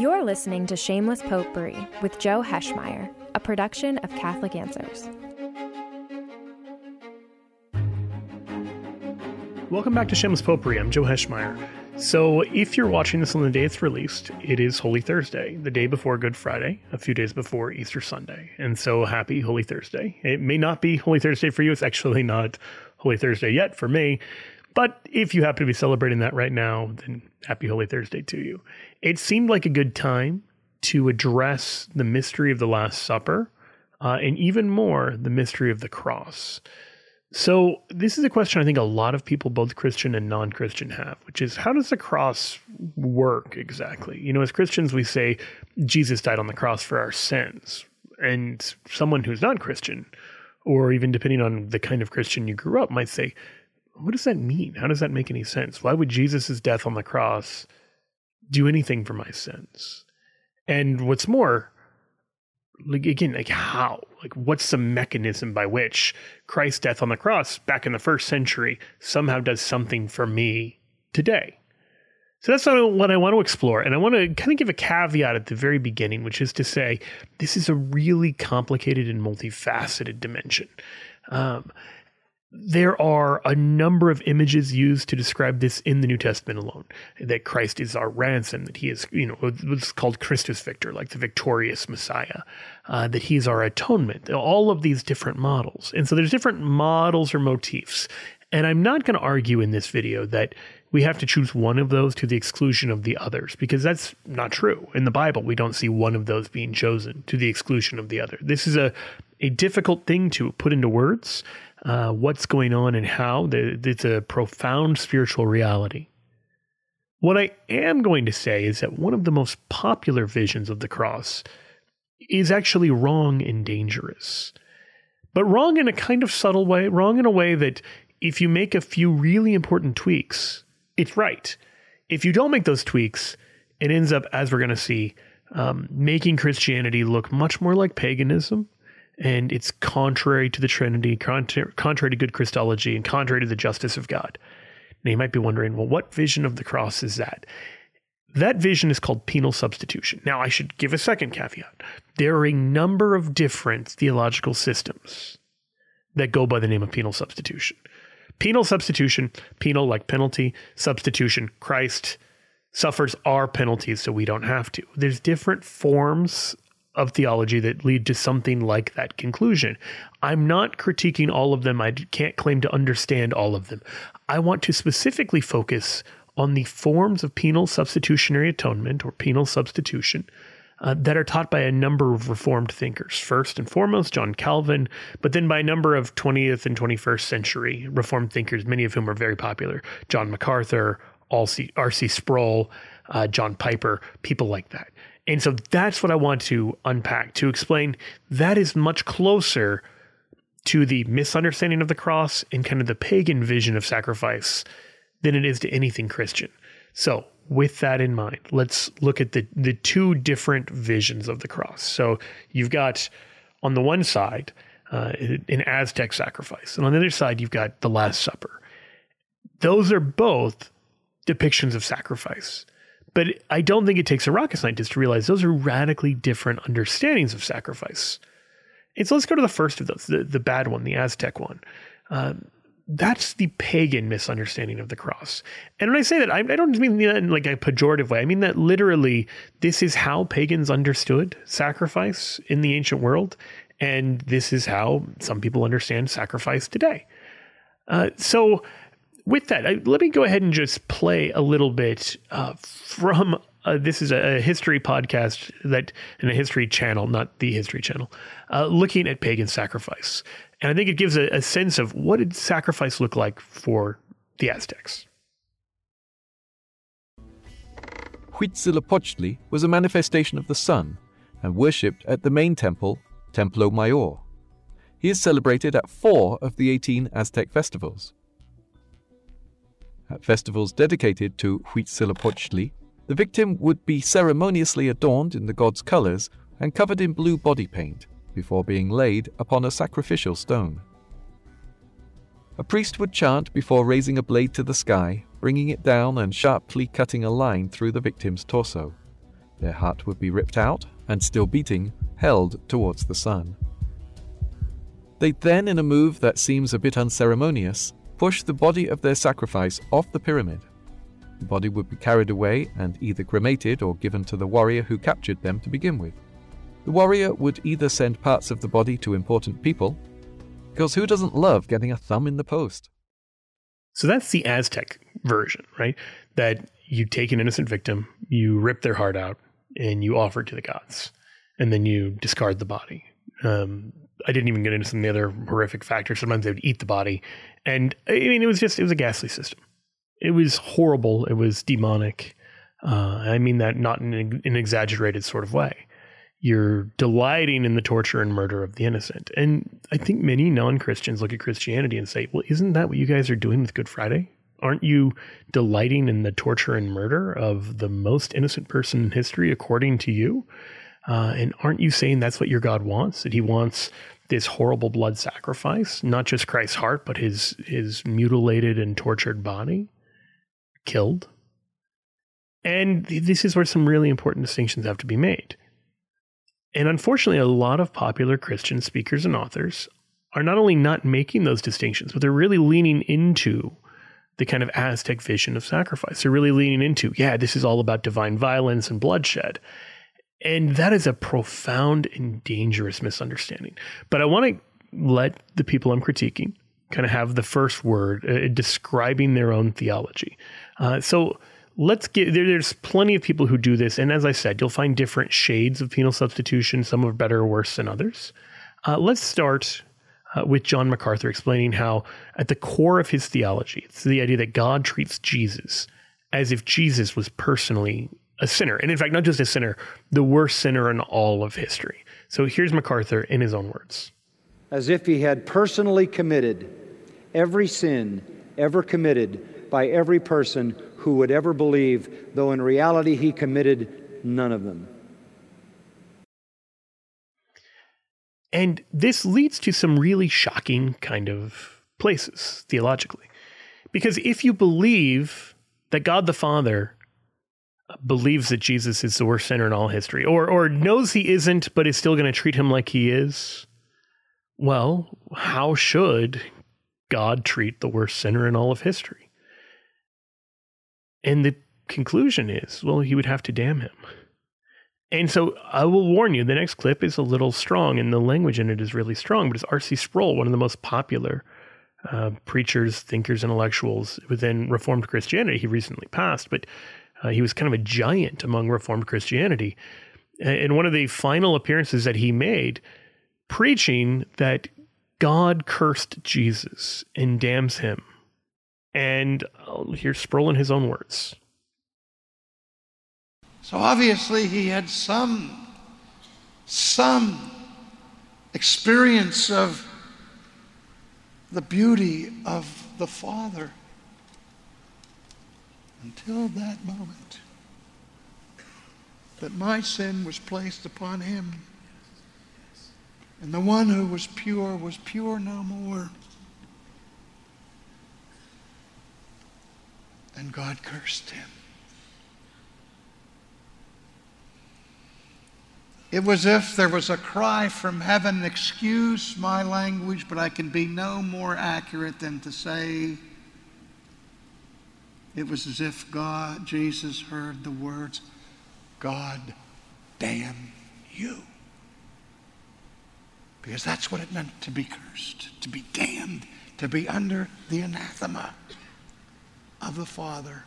You're listening to Shameless Potpourri with Joe Heschmeyer, a production of Catholic Answers. Welcome back to Shameless Potpourri. I'm Joe Heschmeyer. So if you're watching this on the day it's released, it is Holy Thursday, the day before Good Friday, a few days before Easter Sunday. And so happy Holy Thursday. It may not be Holy Thursday for you. It's actually not Holy Thursday yet for me. But if you happen to be celebrating that right now, then happy Holy Thursday to you. It seemed like a good time to address the mystery of the Last Supper, and even more, the mystery of the cross. So this is a question I think a lot of people, both Christian and non-Christian, have, which is, how does the cross work exactly? You know, as Christians, we say Jesus died on the cross for our sins. And someone who's not Christian, or even depending on the kind of Christian you grew up, might say, what does that mean? How does that make any sense? Why would Jesus' death on the cross do anything for my sins? And what's more, how? What's the mechanism by which Christ's death on the cross back in the first century somehow does something for me today? So that's what I want to explore. And I want to kind of give a caveat at the very beginning, which is to say, this is a really complicated and multifaceted dimension. There are a number of images used to describe this in the New Testament alone, that Christ is our ransom, that he is, what's called Christus Victor, like the victorious Messiah, that he's our atonement, all of these different models. And so there's different models or motifs. And I'm not going to argue in this video that we have to choose one of those to the exclusion of the others, because that's not true. In the Bible, we don't see one of those being chosen to the exclusion of the other. This is a difficult thing to put into words. What's going on and how. It's a profound spiritual reality. What I am going to say is that one of the most popular visions of the cross is actually wrong and dangerous. But wrong in a kind of subtle way, wrong in a way that if you make a few really important tweaks, it's right. If you don't make those tweaks, it ends up, as we're going to see, making Christianity look much more like paganism. And it's contrary to the Trinity, contrary to good Christology, and contrary to the justice of God. Now you might be wondering, well, what vision of the cross is that? That vision is called penal substitution. Now I should give a second caveat. There are a number of different theological systems that go by the name of penal substitution. Penal substitution, penal like penalty, substitution, Christ suffers our penalties so we don't have to. There's different forms of theology that lead to something like that conclusion. I'm not critiquing all of them. I can't claim to understand all of them. I want to specifically focus on the forms of penal substitutionary atonement or penal substitution that are taught by a number of Reformed thinkers. First and foremost, John Calvin, but then by a number of 20th and 21st century Reformed thinkers, many of whom are very popular. John MacArthur, R.C. Sproul, John Piper, people like that. And so that's what I want to unpack, to explain that is much closer to the misunderstanding of the cross and kind of the pagan vision of sacrifice than it is to anything Christian. So with that in mind, let's look at the two different visions of the cross. So you've got, on the one side, an Aztec sacrifice, and on the other side, you've got the Last Supper. Those are both depictions of sacrifice. But I don't think it takes a rocket scientist to realize those are radically different understandings of sacrifice. And so let's go to the first of those, the bad one, the Aztec one. That's the pagan misunderstanding of the cross. And when I say that, I don't mean that in like a pejorative way. I mean that literally this is how pagans understood sacrifice in the ancient world. And this is how some people understand sacrifice today. So with that, let me go ahead and just play a little bit from, this is a history podcast and a history channel, not the History Channel, looking at pagan sacrifice. And I think it gives a sense of what did sacrifice look like for the Aztecs. Huitzilopochtli was a manifestation of the sun and worshipped at the main temple, Templo Mayor. He is celebrated at 4 of the 18 Aztec festivals. At festivals dedicated to Huitzilopochtli, the victim would be ceremoniously adorned in the god's colors and covered in blue body paint before being laid upon a sacrificial stone. A priest would chant before raising a blade to the sky, bringing it down and sharply cutting a line through the victim's torso. Their heart would be ripped out and, still beating, held towards the sun. They then, in a move that seems a bit unceremonious, push the body of their sacrifice off the pyramid. The body would be carried away and either cremated or given to the warrior who captured them to begin with. The warrior would either send parts of the body to important people, because who doesn't love getting a thumb in the post? So that's the Aztec version, right? That you take an innocent victim, you rip their heart out, and you offer it to the gods, and then you discard the body. I didn't even get into some of the other horrific factors. Sometimes they would eat the body. And I mean, it was a ghastly system. It was horrible. It was demonic. I mean that not in an exaggerated sort of way. You're delighting in the torture and murder of the innocent. And I think many non-Christians look at Christianity and say, well, isn't that what you guys are doing with Good Friday? Aren't you delighting in the torture and murder of the most innocent person in history, according to you? And aren't you saying that's what your God wants? That he wants this horrible blood sacrifice, not just Christ's heart, but his mutilated and tortured body killed? And this is where some really important distinctions have to be made. And unfortunately, a lot of popular Christian speakers and authors are not only not making those distinctions, but they're really leaning into the kind of Aztec vision of sacrifice. They're really leaning into, this is all about divine violence and bloodshed. And that is a profound and dangerous misunderstanding. But I want to let the people I'm critiquing kind of have the first word describing their own theology. So let's get there's plenty of people who do this. And as I said, you'll find different shades of penal substitution. Some are better or worse than others. Let's start with John MacArthur explaining how at the core of his theology, it's the idea that God treats Jesus as if Jesus was personally a sinner. And in fact, not just a sinner, the worst sinner in all of history. So here's MacArthur in his own words. As if he had personally committed every sin ever committed by every person who would ever believe, though in reality he committed none of them. And this leads to some really shocking kind of places theologically. Because if you believe that God the Father believes that Jesus is the worst sinner in all history, or knows he isn't, but is still going to treat him like he is, well, how should God treat the worst sinner in all of history? And the conclusion is, well, he would have to damn him. And so I will warn you, the next clip is a little strong, and the language in it is really strong, but it's R.C. Sproul, one of the most popular preachers, thinkers, intellectuals within Reformed Christianity. He recently passed, but he was kind of a giant among Reformed Christianity. And one of the final appearances that he made, preaching that God cursed Jesus and damns him. And here's Sproul in his own words. So obviously he had some experience of the beauty of the Father until that moment that my sin was placed upon him. And the one who was pure no more. And God cursed him. It was as if there was a cry from heaven, excuse my language, but I can be no more accurate than to say it was as if Jesus heard the words, God damn you. Because that's what it meant to be cursed, to be damned, to be under the anathema of the Father.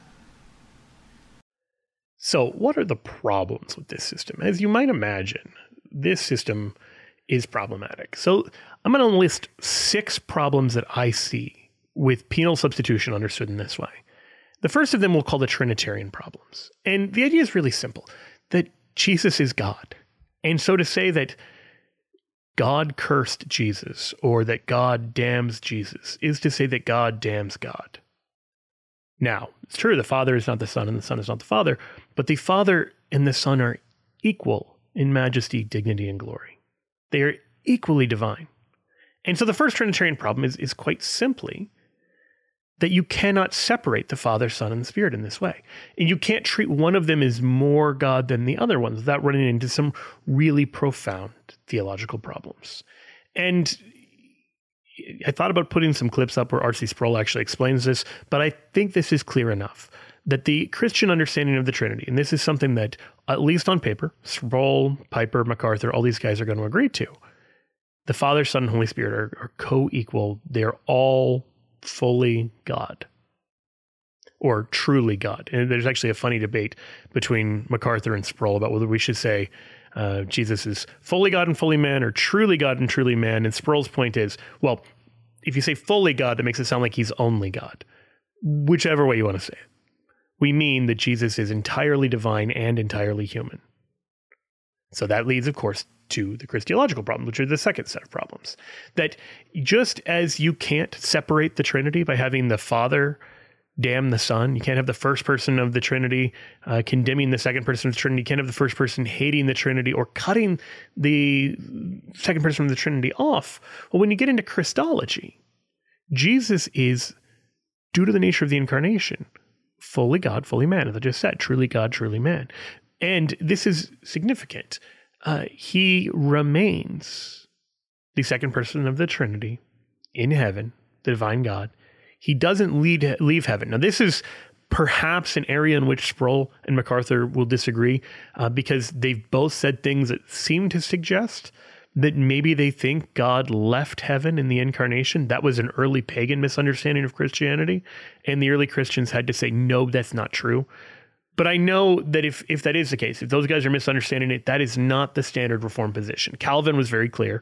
So what are the problems with this system? As you might imagine, this system is problematic. So I'm going to list 6 problems that I see with penal substitution understood in this way. The first of them we'll call the Trinitarian problems. And the idea is really simple, that Jesus is God. And so to say that God cursed Jesus or that God damns Jesus is to say that God damns God. Now, it's true, the Father is not the Son and the Son is not the Father, but the Father and the Son are equal in majesty, dignity, and glory. They are equally divine. And so the first Trinitarian problem is quite simply that you cannot separate the Father, Son, and the Spirit in this way. And you can't treat one of them as more God than the other ones without running into some really profound theological problems. And I thought about putting some clips up where R.C. Sproul actually explains this, but I think this is clear enough that the Christian understanding of the Trinity, and this is something that, at least on paper, Sproul, Piper, MacArthur, all these guys are going to agree to. The Father, Son, and Holy Spirit are co-equal. They're all fully God, or truly God. And there's actually a funny debate between MacArthur and Sproul about whether we should say Jesus is fully God and fully man, or truly God and truly man. And Sproul's point is, well, if you say fully God, that makes it sound like he's only God. Whichever way you want to say it. We mean that Jesus is entirely divine and entirely human. So that leads, of course, to the Christological problem, which are the second set of problems. That just as you can't separate the Trinity by having the Father damn the Son, you can't have the first person of the Trinity condemning the second person of the Trinity, you can't have the first person hating the Trinity or cutting the second person of the Trinity off. Well, when you get into Christology, Jesus is, due to the nature of the incarnation, fully God, fully man, as I just said, truly God, truly man. And this is significant. He remains the second person of the Trinity in heaven, the divine God. He doesn't leave heaven. Now, this is perhaps an area in which Sproul and MacArthur will disagree because they've both said things that seem to suggest that maybe they think God left heaven in the incarnation. That was an early pagan misunderstanding of Christianity, and the early Christians had to say, no, that's not true. But I know that if that is the case, if those guys are misunderstanding it, that is not the standard Reformed position. Calvin was very clear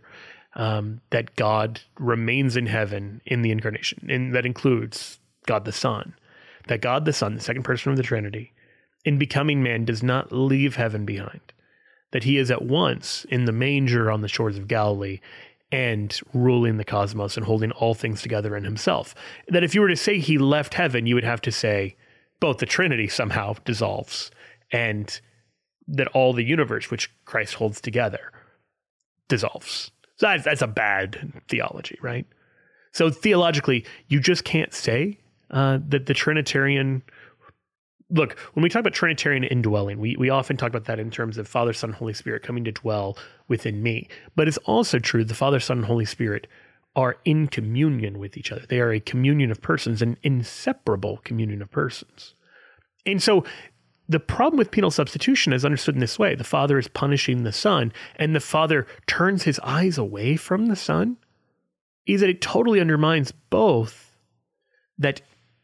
that God remains in heaven in the incarnation, and that includes God the Son. That God the Son, the second person of the Trinity, in becoming man, does not leave heaven behind. That he is at once in the manger on the shores of Galilee and ruling the cosmos and holding all things together in himself. That if you were to say he left heaven, you would have to say both the Trinity somehow dissolves and that all the universe which Christ holds together dissolves. So that's a bad theology, right? So theologically, you just can't say that the Trinitarian... Look, when we talk about Trinitarian indwelling, we often talk about that in terms of Father, Son, Holy Spirit coming to dwell within me. But it's also true the Father, Son, and Holy Spirit are in communion with each other. They are a communion of persons, an inseparable communion of persons. And so the problem with penal substitution is understood in this way. The Father is punishing the Son, and the Father turns his eyes away from the Son, is that it totally undermines both that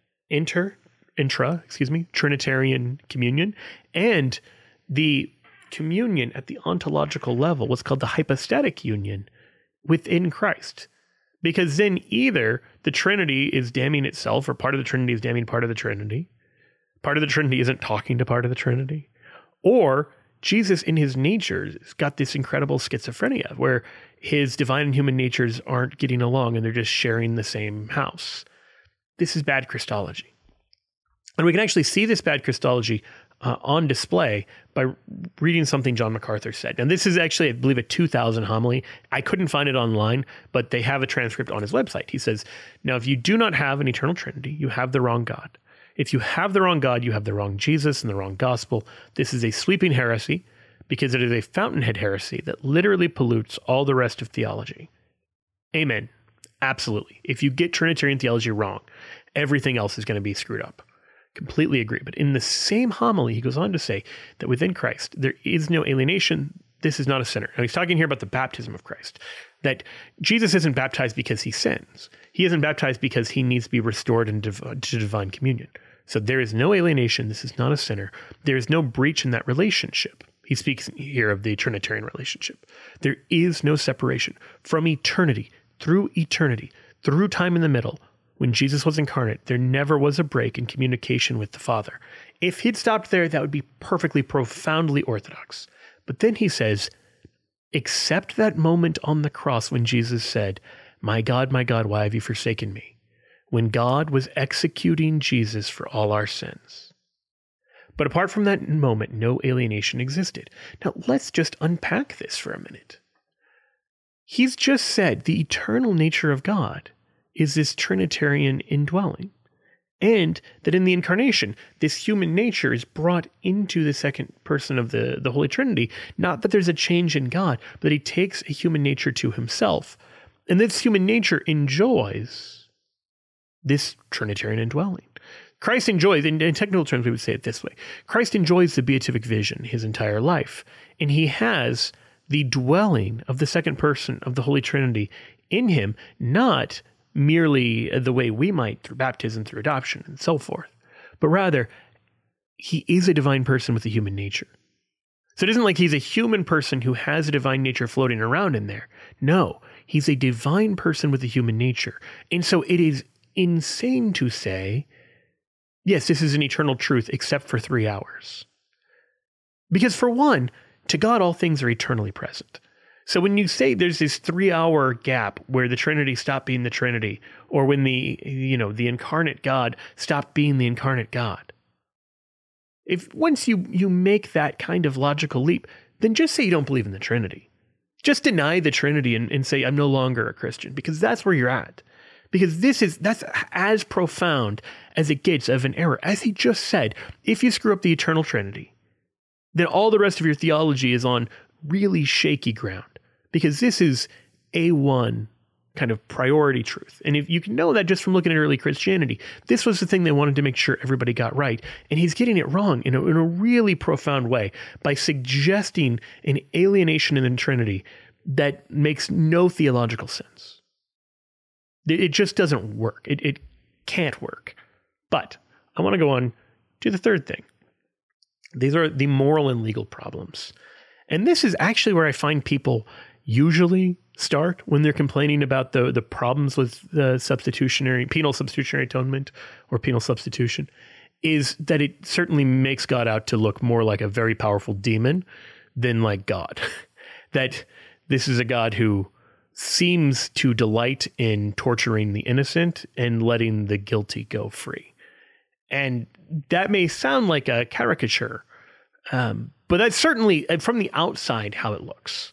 Trinitarian communion and the communion at the ontological level, what's called the hypostatic union within Christ. Because then either the Trinity is damning itself, or part of the Trinity is damning part of the Trinity. Part of the Trinity isn't talking to part of the Trinity. Or Jesus in his nature has got this incredible schizophrenia where his divine and human natures aren't getting along and they're just sharing the same house. This is bad Christology. And we can actually see this bad Christology on display by reading something John MacArthur said. And this is actually, I believe, a 2000 homily. I couldn't find it online, but they have a transcript on his website. He says, now, if you do not have an eternal Trinity, you have the wrong God. If you have the wrong God, you have the wrong Jesus and the wrong gospel. This is a sweeping heresy because it is a fountainhead heresy that literally pollutes all the rest of theology. Amen. Absolutely. If you get Trinitarian theology wrong, everything else is going to be screwed up. Completely agree. But in the same homily, he goes on to say that within Christ, there is no alienation. This is not a sinner. Now, he's talking here about the baptism of Christ, that Jesus isn't baptized because he sins. He isn't baptized because he needs to be restored to divine communion. So there is no alienation. This is not a sinner. There is no breach in that relationship. He speaks here of the Trinitarian relationship. There is no separation from eternity, through time in the middle. When Jesus was incarnate, there never was a break in communication with the Father. If he'd stopped there, that would be perfectly, profoundly orthodox. But then he says, except that moment on the cross when Jesus said, my God, why have you forsaken me? When God was executing Jesus for all our sins. But apart from that moment, no alienation existed. Now, let's just unpack this for a minute. He's just said the eternal nature of God is this Trinitarian indwelling. And that in the incarnation, this human nature is brought into the second person of the Holy Trinity. Not that there's a change in God, but that he takes a human nature to himself. And this human nature enjoys this Trinitarian indwelling. Christ enjoys, in technical terms, we would say it this way. Christ enjoys the beatific vision his entire life. And he has the dwelling of the second person of the Holy Trinity in him, not merely the way we might through baptism, through adoption, and so forth, but rather he is a divine person with a human nature. So it isn't like he's a human person who has a divine nature floating around in there. No, he's a divine person with a human nature. And so it is insane to say, yes, this is an eternal truth except for 3 hours. Because for one, to God, all things are eternally present. So when you say there's this 3-hour gap where the Trinity stopped being the Trinity, or when the incarnate God stopped being the incarnate God, if once you make that kind of logical leap, then just say you don't believe in the Trinity. Just deny the Trinity and say I'm no longer a Christian, because that's where you're at. Because that's as profound as it gets of an error. As he just said, if you screw up the eternal Trinity, then all the rest of your theology is on really shaky ground. Because this is A1 kind of priority truth. And if you can know that just from looking at early Christianity, this was the thing they wanted to make sure everybody got right. And he's getting it wrong in a really profound way by suggesting an alienation in the Trinity that makes no theological sense. It just doesn't work. It can't work. But I want to go on to the third thing. These are the moral and legal problems. And this is actually where I find people usually start when they're complaining about the problems with the penal substitutionary atonement or penal substitution, is that it certainly makes God out to look more like a very powerful demon than like God. That this is a God who seems to delight in torturing the innocent and letting the guilty go free. And that may sound like a caricature, but that's certainly from the outside how it looks.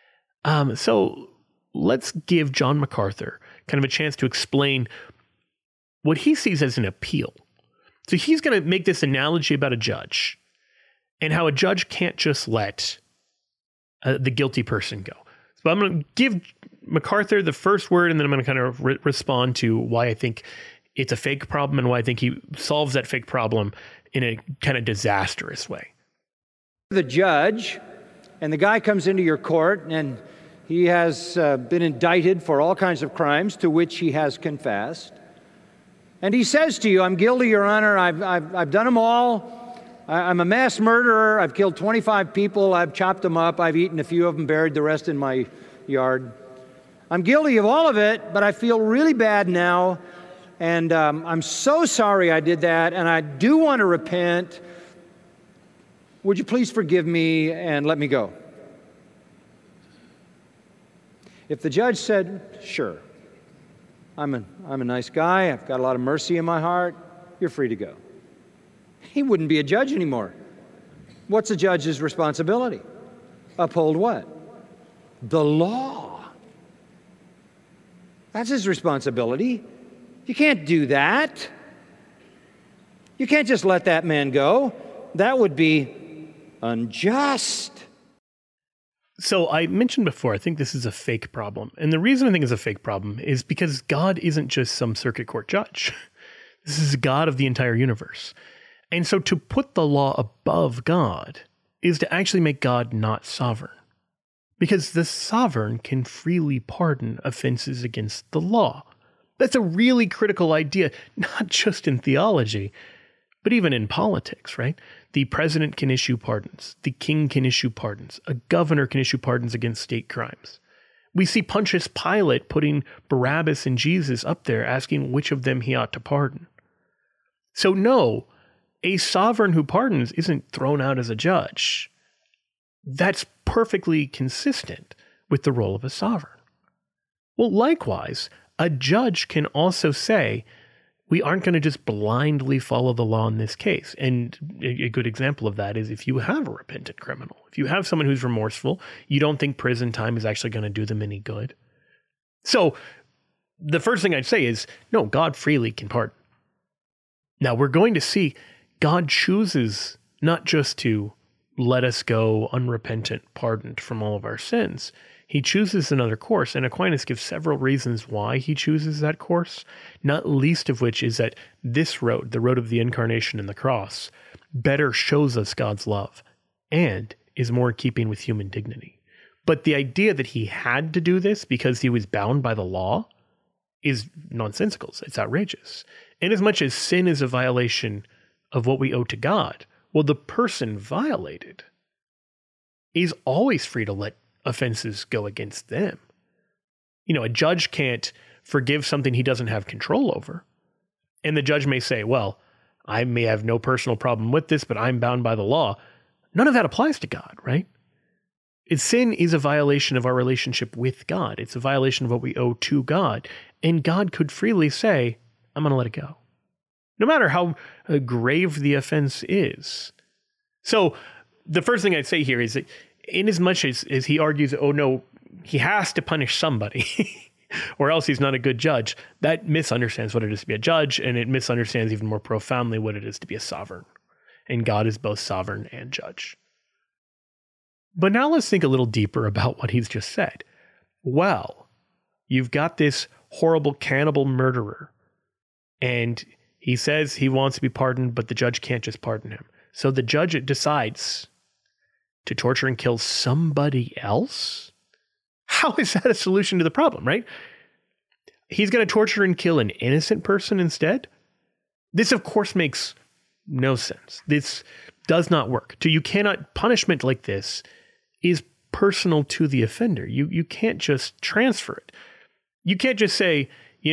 So let's give John MacArthur kind of a chance to explain what he sees as an appeal. So he's going to make this analogy about a judge and how a judge can't just let the guilty person go. So I'm going to give MacArthur the first word, and then I'm going to kind of respond to why I think it's a fake problem and why I think he solves that fake problem in a kind of disastrous way. The judge, and the guy comes into your court, and he has been indicted for all kinds of crimes to which he has confessed. And he says to you, I'm guilty, Your Honor. I've done them all. I'm a mass murderer. I've killed 25 people. I've chopped them up. I've eaten a few of them, buried the rest in my yard. I'm guilty of all of it, but I feel really bad now. And I'm so sorry I did that, and I do want to repent. Would you please forgive me and let me go? If the judge said, sure, I'm a nice guy, I've got a lot of mercy in my heart, you're free to go. He wouldn't be a judge anymore. What's a judge's responsibility? Uphold what? The law. That's his responsibility. You can't do that. You can't just let that man go. That would be unjust. So I mentioned before, I think this is a fake problem. And the reason I think it's a fake problem is because God isn't just some circuit court judge. This is God of the entire universe. And so to put the law above God is to actually make God not sovereign. Because the sovereign can freely pardon offenses against the law. That's a really critical idea, not just in theology, but even in politics, right? The president can issue pardons. The king can issue pardons. A governor can issue pardons against state crimes. We see Pontius Pilate putting Barabbas and Jesus up there, asking which of them he ought to pardon. So no, a sovereign who pardons isn't thrown out as a judge. That's perfectly consistent with the role of a sovereign. Well, likewise, a judge can also say, we aren't going to just blindly follow the law in this case. And a good example of that is if you have a repentant criminal, if you have someone who's remorseful, you don't think prison time is actually going to do them any good. So the first thing I'd say is, no, God freely can pardon. Now, we're going to see God chooses not just to let us go unrepentant, pardoned from all of our sins. He chooses another course, and Aquinas gives several reasons why he chooses that course, not least of which is that this road, the road of the incarnation and the cross, better shows us God's love and is more in keeping with human dignity. But the idea that he had to do this because he was bound by the law is nonsensical. It's outrageous. Inasmuch as sin is a violation of what we owe to God, well, the person violated is always free to let offenses go against them. A judge can't forgive something he doesn't have control over. And the judge may say, well, I may have no personal problem with this, but I'm bound by the law. None of that applies to God, right? Sin is a violation of our relationship with God. It's a violation of what we owe to God. And God could freely say, I'm going to let it go, no matter how grave the offense is. So the first thing I'd say here is that inasmuch as he argues, oh no, he has to punish somebody or else he's not a good judge, that misunderstands what it is to be a judge, and it misunderstands even more profoundly what it is to be a sovereign. And God is both sovereign and judge. But now let's think a little deeper about what he's just said. Well, you've got this horrible cannibal murderer, and he says he wants to be pardoned, but the judge can't just pardon him. So the judge decides to torture and kill somebody else? How is that a solution to the problem, right? He's going to torture and kill an innocent person instead? This, of course, makes no sense. This does not work. Punishment like this is personal to the offender. You can't just transfer it. You can't just say,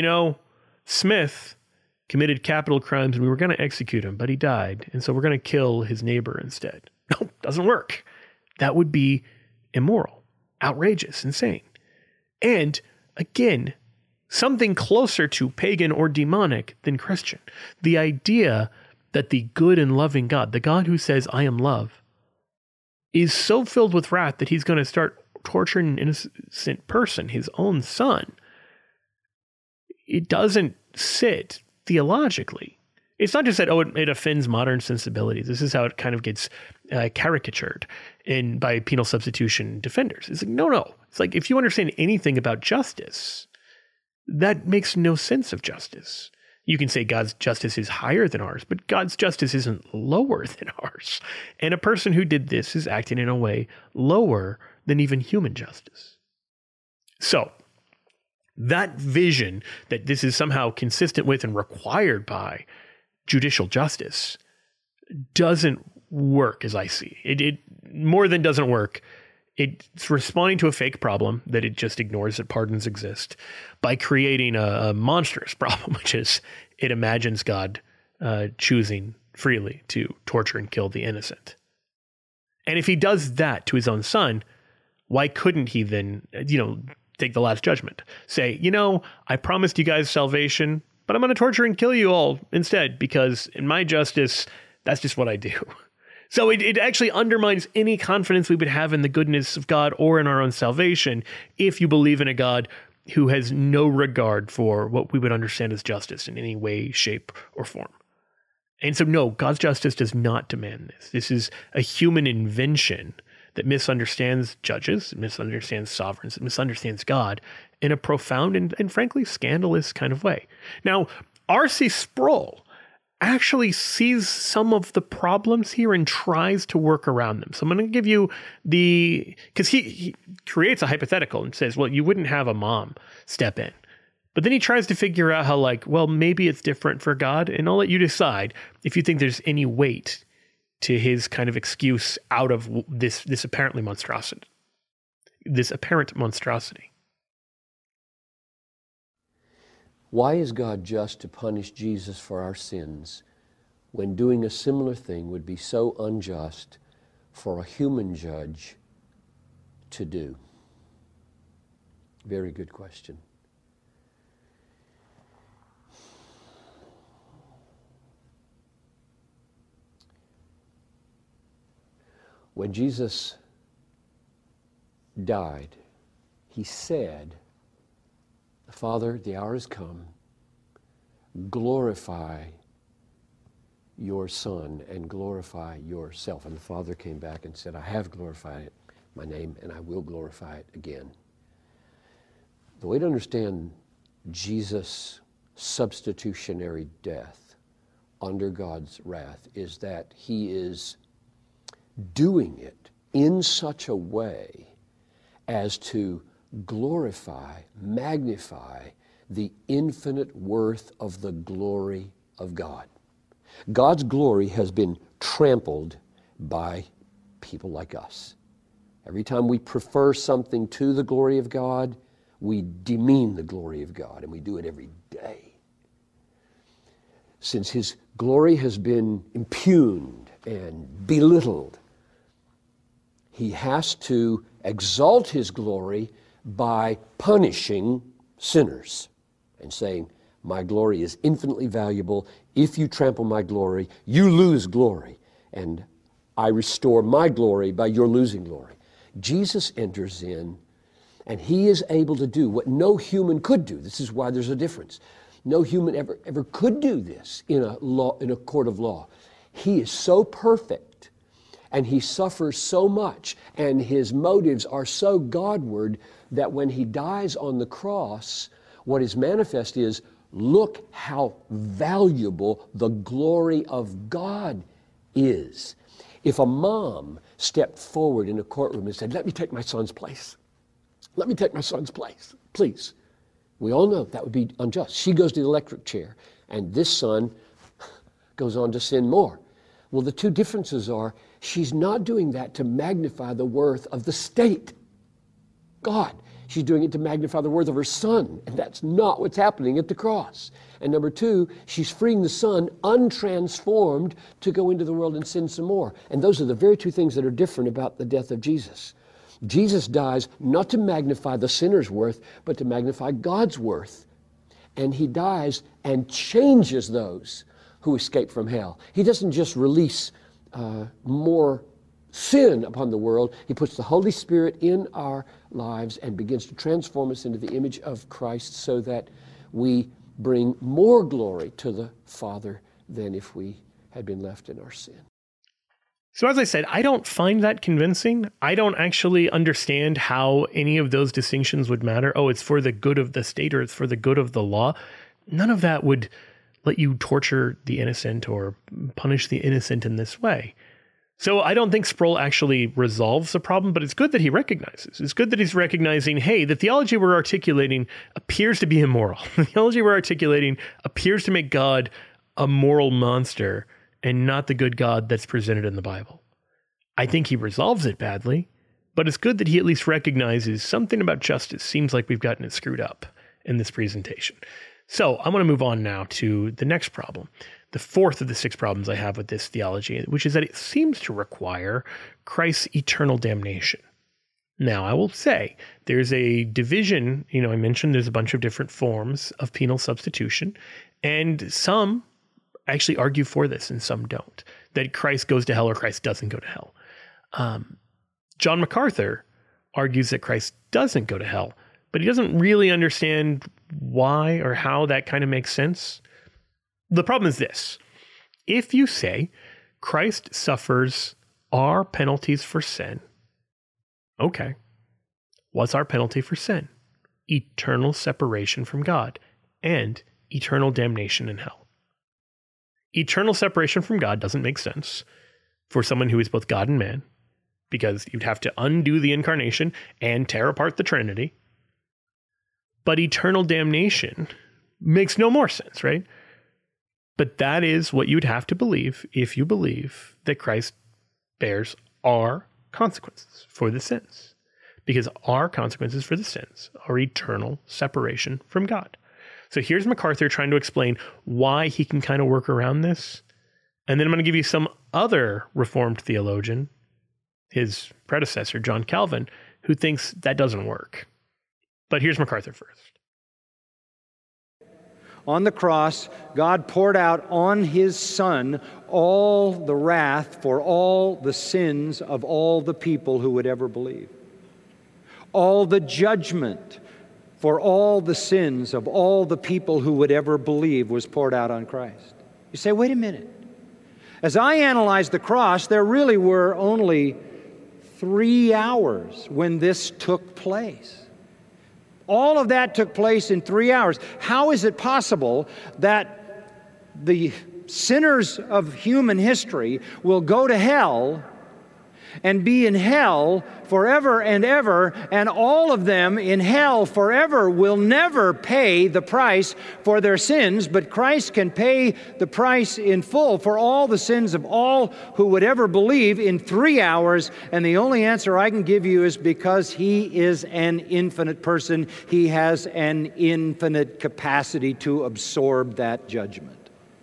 Smith committed capital crimes and we were going to execute him, but he died. And so we're going to kill his neighbor instead. No, doesn't work. That would be immoral, outrageous, insane. And again, something closer to pagan or demonic than Christian. The idea that the good and loving God, the God who says, I am love, is so filled with wrath that he's going to start torturing an innocent person, his own son. It doesn't sit theologically. It's not just that, it offends modern sensibilities. This is how it kind of gets caricatured by penal substitution defenders. It's like, no. It's like, if you understand anything about justice, that makes no sense of justice. You can say God's justice is higher than ours, but God's justice isn't lower than ours. And a person who did this is acting in a way lower than even human justice. So, that vision that this is somehow consistent with and required by judicial justice doesn't work as I see. It more than doesn't work. It's responding to a fake problem that it just ignores that pardons exist by creating a monstrous problem, which is it imagines God choosing freely to torture and kill the innocent. And if he does that to his own son, why couldn't he then, take the last judgment? Say, I promised you guys salvation, but I'm going to torture and kill you all instead because in my justice, that's just what I do. So it actually undermines any confidence we would have in the goodness of God or in our own salvation if you believe in a God who has no regard for what we would understand as justice in any way, shape, or form. And so, no, God's justice does not demand this. This is a human invention that misunderstands judges, misunderstands sovereigns, misunderstands God in a profound and frankly scandalous kind of way. Now, R.C. Sproul actually sees some of the problems here and tries to work around them. So I'm going to give you because he creates a hypothetical and says, well, you wouldn't have a mom step in. But then he tries to figure out how maybe it's different for God. And I'll let you decide if you think there's any weight to his kind of excuse out of this apparent monstrosity. Why is God just to punish Jesus for our sins when doing a similar thing would be so unjust for a human judge to do? Very good question. When Jesus died, he said, Father, the hour has come. Glorify your Son and glorify yourself. And the Father came back and said, I have glorified my name, and I will glorify it again. The way to understand Jesus' substitutionary death under God's wrath is that he is doing it in such a way as to glorify, magnify the infinite worth of the glory of God. God's glory has been trampled by people like us. Every time we prefer something to the glory of God, we demean the glory of God, and we do it every day. Since his glory has been impugned and belittled, he has to exalt his glory by punishing sinners and saying, my glory is infinitely valuable. If you trample my glory, you lose glory. And I restore my glory by your losing glory. Jesus enters in, and he is able to do what no human could do. This is why there's a difference. No human ever could do this in a court of law. He is so perfect, and he suffers so much, and his motives are so Godward that when he dies on the cross, what is manifest is, look how valuable the glory of God is. If a mom stepped forward in a courtroom and said, let me take my son's place. Let me take my son's place, please. We all know that would be unjust. She goes to the electric chair, and this son goes on to sin more. Well, the two differences are, she's not doing that to magnify the worth of the state, God. She's doing it to magnify the worth of her son, and that's not what's happening at the cross. And number two, she's freeing the son untransformed to go into the world and sin some more. And those are the very two things that are different about the death of Jesus. Jesus dies not to magnify the sinner's worth, but to magnify God's worth. And he dies and changes those who escape from hell. He doesn't just release more sin upon the world. He puts the Holy Spirit in our lives and begins to transform us into the image of Christ so that we bring more glory to the Father than if we had been left in our sin. So as I said, I don't find that convincing. I don't actually understand how any of those distinctions would matter. Oh, it's for the good of the state or it's for the good of the law. None of that would let you torture the innocent or punish the innocent in this way. So I don't think Sproul actually resolves the problem, but it's good that he recognizes. It's good that he's recognizing, hey, the theology we're articulating appears to be immoral. The theology we're articulating appears to make God a moral monster and not the good God that's presented in the Bible. I think he resolves it badly, but it's good that he at least recognizes something about justice seems like we've gotten it screwed up in this presentation. So I want to move on now to the next problem. The fourth of the six problems I have with this theology, which is that it seems to require Christ's eternal damnation. Now, I will say there's a division. I mentioned there's a bunch of different forms of penal substitution, and some actually argue for this and some don't, that Christ goes to hell or Christ doesn't go to hell. John MacArthur argues that Christ doesn't go to hell, but he doesn't really understand why or how that kind of makes sense. The problem is this. If you say Christ suffers our penalties for sin, okay, what's our penalty for sin? Eternal separation from God and eternal damnation in hell. Eternal separation from God doesn't make sense for someone who is both God and man, because you'd have to undo the incarnation and tear apart the Trinity. But eternal damnation makes no more sense, right? But that is what you'd have to believe if you believe that Christ bears our consequences for the sins. Because our consequences for the sins are eternal separation from God. So here's MacArthur trying to explain why he can kind of work around this. And then I'm going to give you some other Reformed theologian, his predecessor, John Calvin, who thinks that doesn't work. But here's MacArthur first. On the cross, God poured out on his Son all the wrath for all the sins of all the people who would ever believe. All the judgment for all the sins of all the people who would ever believe was poured out on Christ. You say, wait a minute. As I analyzed the cross, there really were only 3 hours when this took place. All of that took place in 3 hours. How is it possible that the sinners of human history will go to hell and be in hell forever and ever, and all of them in hell forever will never pay the price for their sins, but Christ can pay the price in full for all the sins of all who would ever believe in 3 hours? And the only answer I can give you is because He is an infinite person. He has an infinite capacity to absorb that judgment.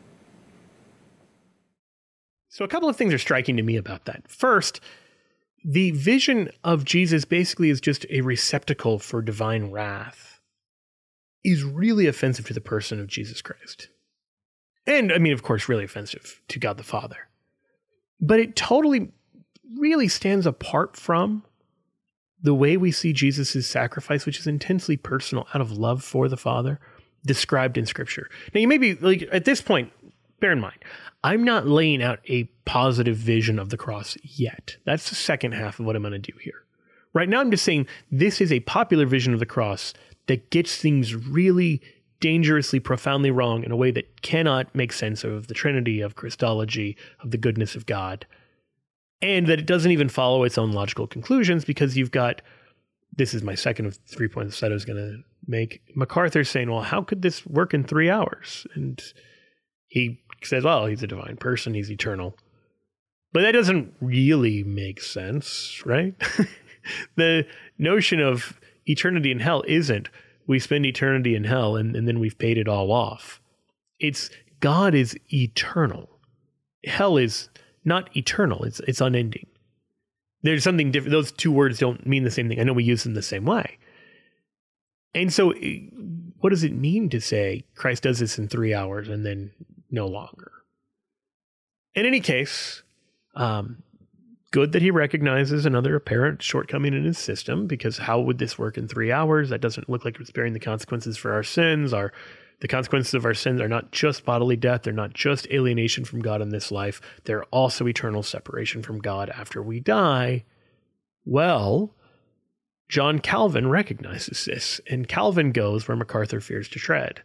So a couple of things are striking to me about that. First, the vision of Jesus basically is just a receptacle for divine wrath is really offensive to the person of Jesus Christ. And, I mean, of course, really offensive to God the Father. But it totally, really stands apart from the way we see Jesus' sacrifice, which is intensely personal out of love for the Father, described in Scripture. Now, you may be, like, at this point, bear in mind, I'm not laying out a positive vision of the cross yet. That's the second half of what I'm going to do here. Right now, I'm just saying this is a popular vision of the cross that gets things really dangerously, profoundly wrong in a way that cannot make sense of the Trinity, of Christology, of the goodness of God, and that it doesn't even follow its own logical conclusions because you've got, this is my second of 3 points that I was going to make, MacArthur saying, well, how could this work in 3 hours? And he says, well, he's a divine person, he's eternal. But that doesn't really make sense, right? The notion of eternity in hell isn't we spend eternity in hell and then we've paid it all off. It's God is eternal. Hell is not eternal, it's unending. There's something different. Those two words don't mean the same thing. I know we use them the same way. And so what does it mean to say Christ does this in 3 hours and then no longer? In any case, good that he recognizes another apparent shortcoming in his system, because how would this work in 3 hours? That doesn't look like it's bearing the consequences for our sins. The consequences of our sins are not just bodily death. They're not just alienation from God in this life. They're also eternal separation from God after we die. Well, John Calvin recognizes this, and Calvin goes where MacArthur fears to tread.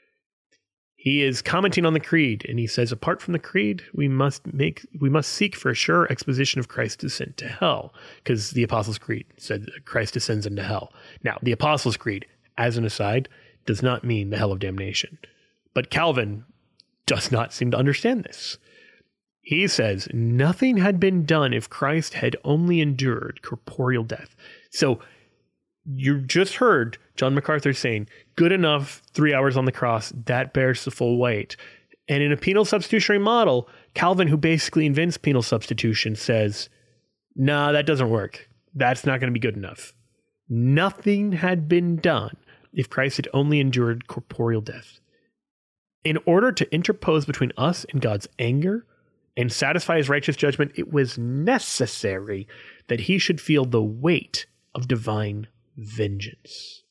He is commenting on the Creed, and he says, apart from the Creed, we must seek for a sure exposition of Christ's descent to hell, because the Apostles' Creed said that Christ descends into hell. Now, the Apostles' Creed, as an aside, does not mean the hell of damnation. But Calvin does not seem to understand this. He says, nothing had been done if Christ had only endured corporeal death. So you just heard John MacArthur saying, good enough, 3 hours on the cross, that bears the full weight. And in a penal substitutionary model, Calvin, who basically invents penal substitution, says, nah, that doesn't work. That's not going to be good enough. Nothing had been done if Christ had only endured corporeal death. In order to interpose between us and God's anger and satisfy his righteous judgment, it was necessary that he should feel the weight of divine vengeance.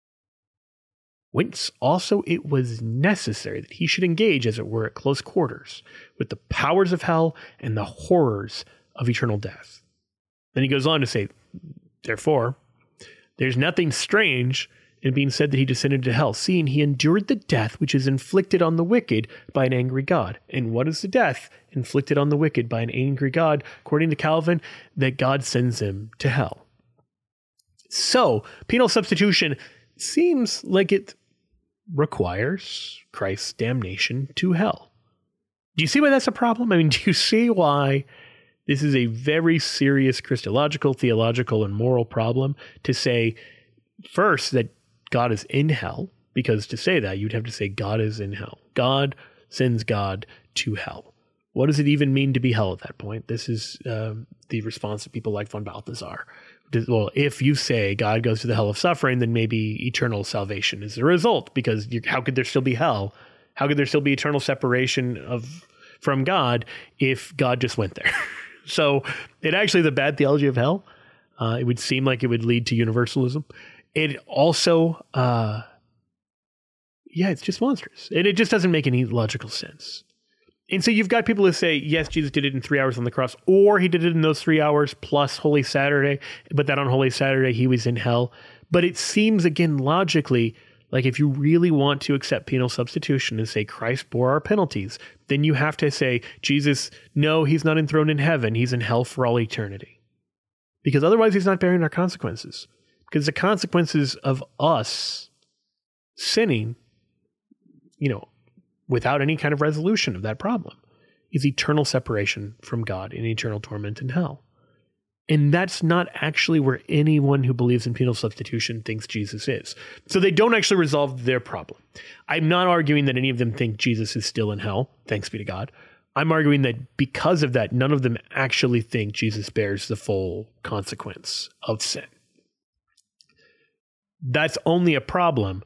Whence also it was necessary that he should engage, as it were, at close quarters with the powers of hell and the horrors of eternal death. Then he goes on to say, therefore, there's nothing strange in being said that he descended to hell, seeing he endured the death which is inflicted on the wicked by an angry God. And what is the death inflicted on the wicked by an angry God? According to Calvin, that God sends him to hell. So, penal substitution seems like it requires Christ's damnation to hell. Do you see why that's a problem? I mean, do you see why this is a very serious Christological, theological, and moral problem to say, first, that God is in hell? Because to say that, you'd have to say God is in hell. God sends God to hell. What does it even mean to be hell at that point? This is the response of people like von Balthasar. Well, if you say God goes to the hell of suffering, then maybe eternal salvation is the result, because how could there still be hell? How could there still be eternal separation from God if God just went there? So it actually is a bad theology of hell. It would seem like it would lead to universalism. It also, it's just monstrous. It just doesn't make any logical sense. And so you've got people who say, yes, Jesus did it in 3 hours on the cross, or he did it in those 3 hours plus Holy Saturday, but that on Holy Saturday he was in hell. But it seems, again, logically, like if you really want to accept penal substitution and say Christ bore our penalties, then you have to say, Jesus, no, he's not enthroned in heaven. He's in hell for all eternity. Because otherwise he's not bearing our consequences. Because the consequences of us sinning, without any kind of resolution of that problem, is eternal separation from God and eternal torment in hell. And that's not actually where anyone who believes in penal substitution thinks Jesus is. So they don't actually resolve their problem. I'm not arguing that any of them think Jesus is still in hell, thanks be to God. I'm arguing that because of that, none of them actually think Jesus bears the full consequence of sin. That's only a problem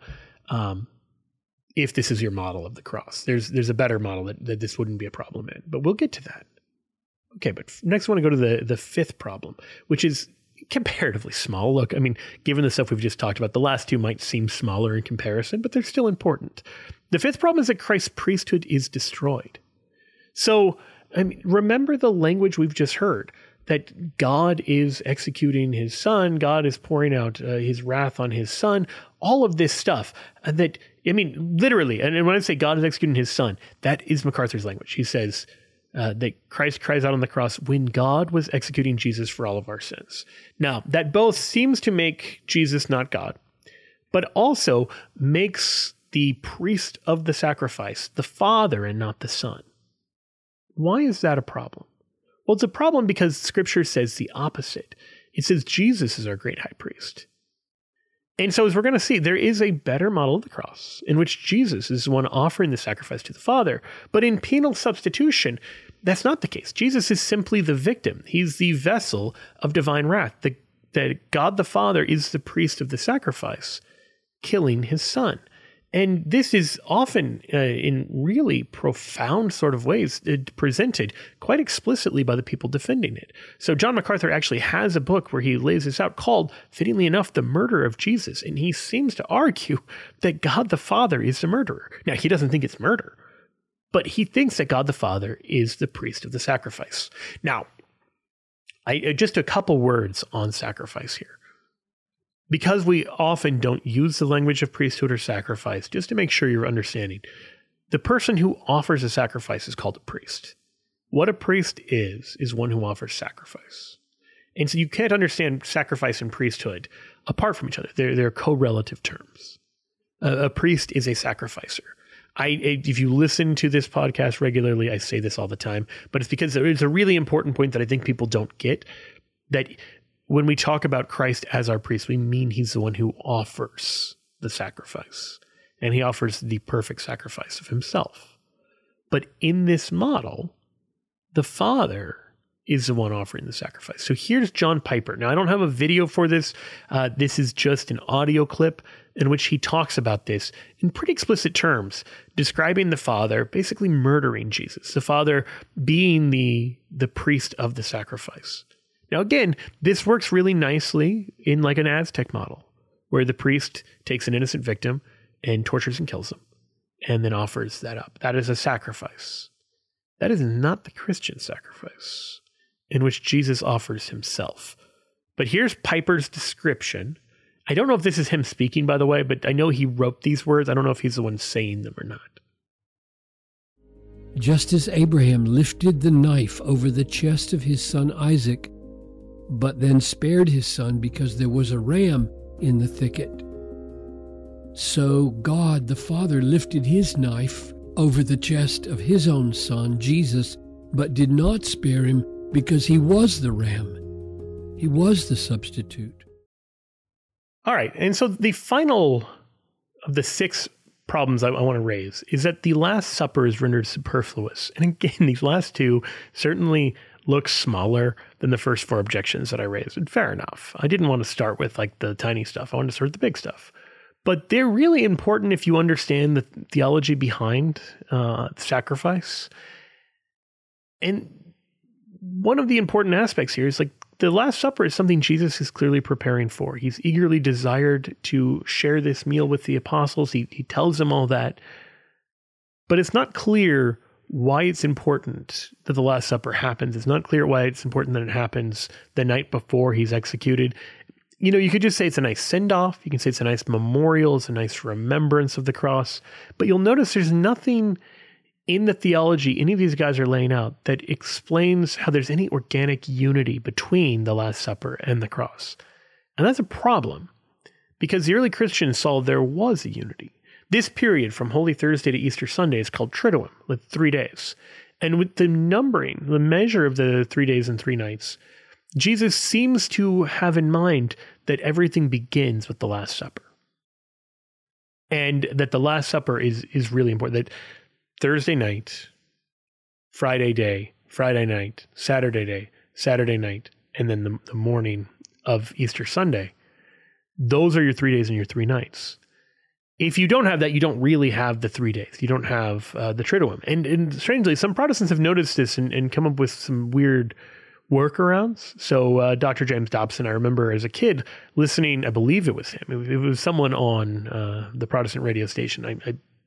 if this is your model of the cross. There's a better model that this wouldn't be a problem in, but we'll get to that. Okay, but next I want to go to the fifth problem, which is comparatively small. Look, I mean, given the stuff we've just talked about, the last two might seem smaller in comparison, but they're still important. The fifth problem is that Christ's priesthood is destroyed. So, I mean, remember the language we've just heard, that God is executing his son, God is pouring out his wrath on his son, all of this stuff. That, I mean, literally, and when I say God is executing his son, that is MacArthur's language. He says that Christ cries out on the cross when God was executing Jesus for all of our sins. Now, that both seems to make Jesus not God, but also makes the priest of the sacrifice the Father and not the Son. Why is that a problem? Well, it's a problem because Scripture says the opposite. It says Jesus is our great high priest. And so as we're going to see, there is a better model of the cross in which Jesus is the one offering the sacrifice to the Father. But in penal substitution, that's not the case. Jesus is simply the victim. He's the vessel of divine wrath. That God the Father is the priest of the sacrifice, killing his son. And this is often in really profound sort of ways presented quite explicitly by the people defending it. So John MacArthur actually has a book where he lays this out called, fittingly enough, The Murder of Jesus. And he seems to argue that God the Father is the murderer. Now, he doesn't think it's murder, but he thinks that God the Father is the priest of the sacrifice. Now, just a couple words on sacrifice here. Because we often don't use the language of priesthood or sacrifice, just to make sure you're understanding, the person who offers a sacrifice is called a priest. What a priest is one who offers sacrifice. And so you can't understand sacrifice and priesthood apart from each other. They're correlative terms. A priest is a sacrificer. If you listen to this podcast regularly, I say this all the time, but it's because there is a really important point that I think people don't get, that when we talk about Christ as our priest, we mean he's the one who offers the sacrifice, and he offers the perfect sacrifice of himself. But in this model, the Father is the one offering the sacrifice. So here's John Piper. Now, I don't have a video for this. This is just an audio clip in which he talks about this in pretty explicit terms, describing the Father basically murdering Jesus, the Father being the priest of the sacrifice. Now, again, this works really nicely in like an Aztec model, where the priest takes an innocent victim and tortures and kills them, and then offers that up. That is a sacrifice. That is not the Christian sacrifice, in which Jesus offers himself. But here's Piper's description. I don't know if this is him speaking, by the way, but I know he wrote these words. I don't know if he's the one saying them or not. Just as Abraham lifted the knife over the chest of his son Isaac, but then spared his son because there was a ram in the thicket, so God the Father lifted his knife over the chest of his own son, Jesus, but did not spare him because he was the ram. He was the substitute. All right, and so the final of the six problems I want to raise is that the Last Supper is rendered superfluous. And again, these last two certainly look smaller than the first four objections that I raised. And fair enough. I didn't want to start with like the tiny stuff. I wanted to start with the big stuff. But they're really important if you understand the theology behind sacrifice. And one of the important aspects here is like the Last Supper is something Jesus is clearly preparing for. He's eagerly desired to share this meal with the apostles. He tells them all that. But it's not clear why it's important that the Last Supper happens. It's not clear why it's important that it happens the night before he's executed. You know, you could just say it's a nice send-off. You can say it's a nice memorial. It's a nice remembrance of the cross. But you'll notice there's nothing in the theology any of these guys are laying out that explains how there's any organic unity between the Last Supper and the cross. And that's a problem, because the early Christians saw there was a unity. This period from Holy Thursday to Easter Sunday is called Triduum, with 3 days. And with the numbering, the measure of the 3 days and 3 nights, Jesus seems to have in mind that everything begins with the Last Supper. And that the Last Supper is really important. That Thursday night, Friday day, Friday night, Saturday day, Saturday night, and then the morning of Easter Sunday, those are your 3 days and your 3 nights. If you don't have that, you don't really have the 3 days. You don't have the Triduum. And strangely, some Protestants have noticed this and come up with some weird workarounds. So Dr. James Dobson, I remember as a kid listening, I believe it was him. It was someone on the Protestant radio station.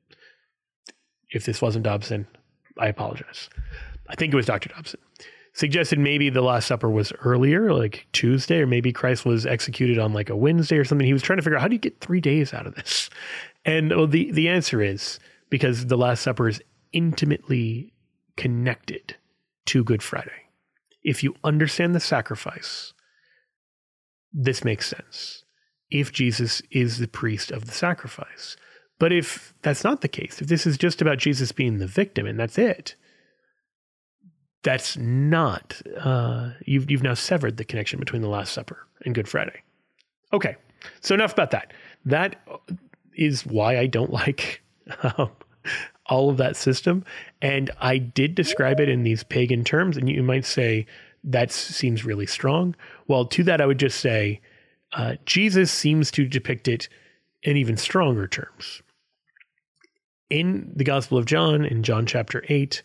If this wasn't Dobson, I apologize. I think it was Dr. Dobson. Suggested maybe the Last Supper was earlier, like Tuesday, or maybe Christ was executed on like a Wednesday or something. He was trying to figure out, how do you get 3 days out of this? And the answer is because the Last Supper is intimately connected to Good Friday. If you understand the sacrifice, this makes sense. If Jesus is the priest of the sacrifice. But if that's not the case, if this is just about Jesus being the victim and that's it, that's not, you've now severed the connection between the Last Supper and Good Friday. Okay, so enough about that. That is why I don't like all of that system. And I did describe it in these pagan terms, and you might say that seems really strong. Well, to that, I would just say Jesus seems to depict it in even stronger terms. In the Gospel of John, in John chapter 8,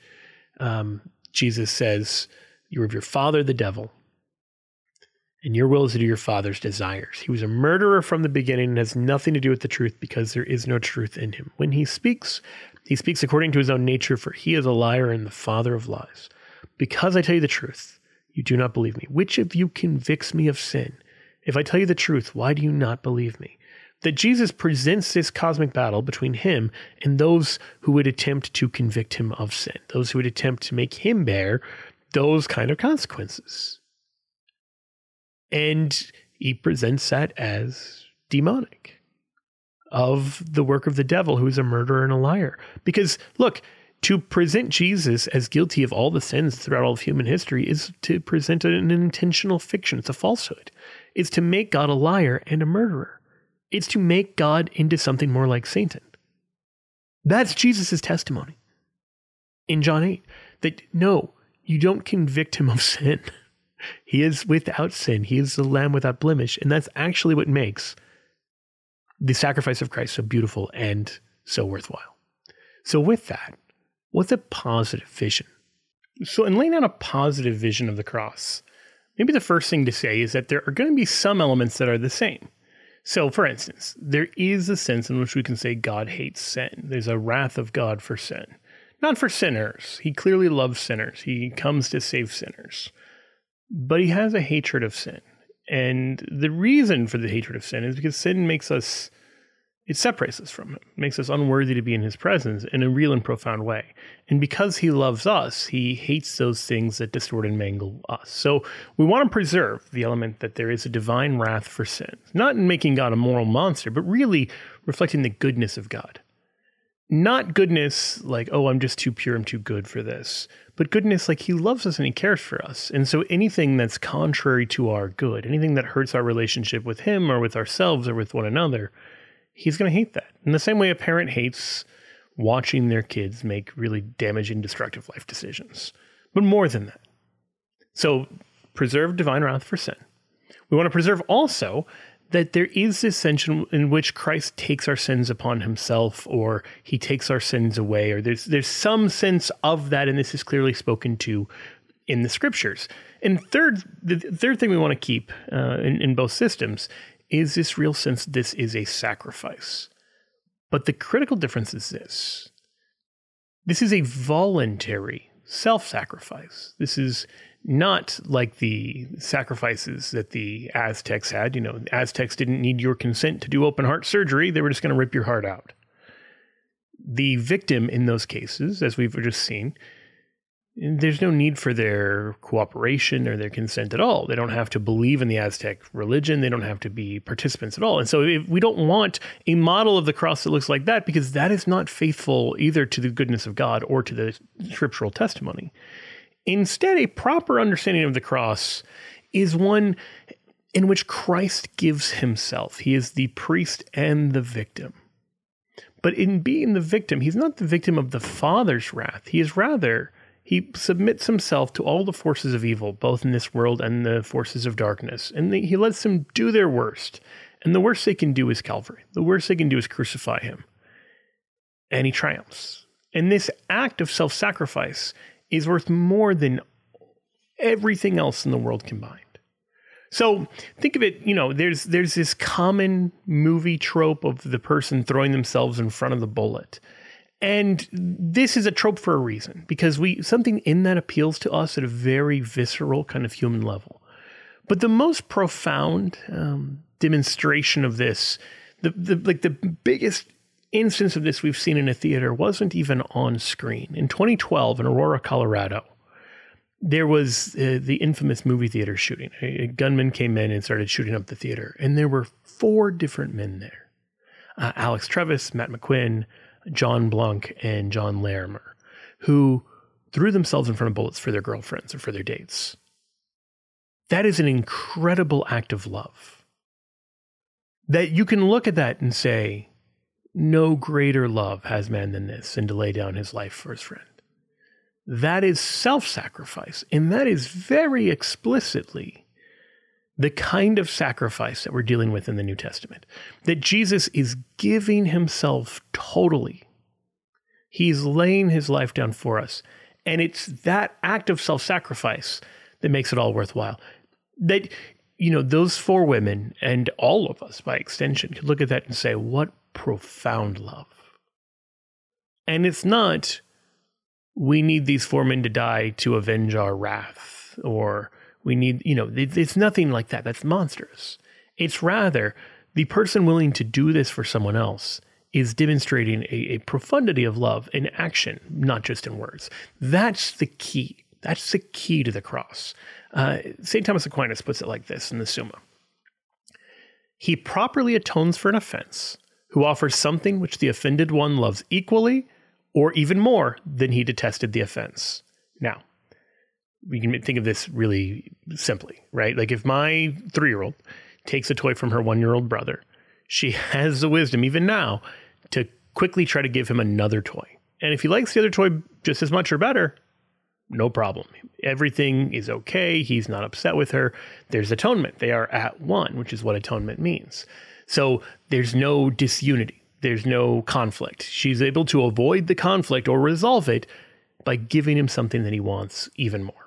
Jesus says, "You are of your father, the devil, and your will is to do your father's desires. He was a murderer from the beginning and has nothing to do with the truth because there is no truth in him. When he speaks according to his own nature, for he is a liar and the father of lies. Because I tell you the truth, you do not believe me. Which of you convicts me of sin? If I tell you the truth, why do you not believe me?" That Jesus presents this cosmic battle between him and those who would attempt to convict him of sin, those who would attempt to make him bear those kind of consequences. And he presents that as demonic, of the work of the devil, who is a murderer and a liar. Because, look, to present Jesus as guilty of all the sins throughout all of human history is to present an intentional fiction. It's a falsehood. It's to make God a liar and a murderer. It's to make God into something more like Satan. That's Jesus' testimony in John 8, that no, you don't convict him of sin. He is without sin. He is the Lamb without blemish. And that's actually what makes the sacrifice of Christ so beautiful and so worthwhile. So with that, what's a positive vision? So in laying out a positive vision of the cross, maybe the first thing to say is that there are going to be some elements that are the same. So, for instance, there is a sense in which we can say God hates sin. There's a wrath of God for sin. Not for sinners. He clearly loves sinners. He comes to save sinners. But he has a hatred of sin. And the reason for the hatred of sin is because sin makes us, it separates us from him, makes us unworthy to be in his presence in a real and profound way. And because he loves us, he hates those things that distort and mangle us. So we want to preserve the element that there is a divine wrath for sin, not in making God a moral monster, but really reflecting the goodness of God. Not goodness like, oh, I'm just too pure, I'm too good for this, but goodness like he loves us and he cares for us. And so anything that's contrary to our good, anything that hurts our relationship with him or with ourselves or with one another, he's going to hate that. In the same way a parent hates watching their kids make really damaging, destructive life decisions. But more than that. So preserve divine wrath for sin. We want to preserve also that there is this sense in which Christ takes our sins upon himself, or he takes our sins away, or there's some sense of that, and this is clearly spoken to in the scriptures. And the third thing we want to keep in both systems is this real sense that this is a sacrifice. But the critical difference is this. This is a voluntary self-sacrifice. This is not like the sacrifices that the Aztecs had. The Aztecs didn't need your consent to do open heart surgery. They were just going to rip your heart out. The victim in those cases, as we've just seen, there's no need for their cooperation or their consent at all. They don't have to believe in the Aztec religion. They don't have to be participants at all. And so we don't want a model of the cross that looks like that, because that is not faithful either to the goodness of God or to the scriptural testimony. Instead, a proper understanding of the cross is one in which Christ gives himself. He is the priest and the victim. But in being the victim, he's not the victim of the Father's wrath. He submits himself to all the forces of evil, both in this world and the forces of darkness. And he lets them do their worst. And the worst they can do is Calvary. The worst they can do is crucify him. And he triumphs. And this act of self-sacrifice is worth more than everything else in the world combined. So think of it, there's this common movie trope of the person throwing themselves in front of the bullet. And this is a trope for a reason, because something in that appeals to us at a very visceral kind of human level. But the most profound demonstration of this, the biggest instance of this we've seen in a theater, wasn't even on screen. In 2012, in Aurora, Colorado, there was the infamous movie theater shooting. A gunman came in and started shooting up the theater, and there were 4 different men there. Alex Travis, Matt McQuinn, John Blanc, and John Larimer, who threw themselves in front of bullets for their girlfriends or for their dates. That is an incredible act of love. That you can look at that and say, no greater love has man than this, and to lay down his life for his friend. That is self-sacrifice, and that is very explicitly the kind of sacrifice that we're dealing with in the New Testament, that Jesus is giving himself totally. He's laying his life down for us. And it's that act of self-sacrifice that makes it all worthwhile. That, those 4 women, and all of us by extension, could look at that and say, what profound love. And it's not, we need these 4 men to die to avenge our wrath, or we need, it's nothing like that. That's monstrous. It's rather the person willing to do this for someone else is demonstrating a profundity of love in action, not just in words. That's the key. That's the key to the cross. St. Thomas Aquinas puts it like this in the Summa. He properly atones for an offense who offers something which the offended one loves equally or even more than he detested the offense. Now, we can think of this really simply, right? Like if my 3-year-old takes a toy from her 1-year-old brother, she has the wisdom, even now, to quickly try to give him another toy. And if he likes the other toy just as much or better, no problem. Everything is okay. He's not upset with her. There's atonement. They are at one, which is what atonement means. So there's no disunity. There's no conflict. She's able to avoid the conflict or resolve it by giving him something that he wants even more.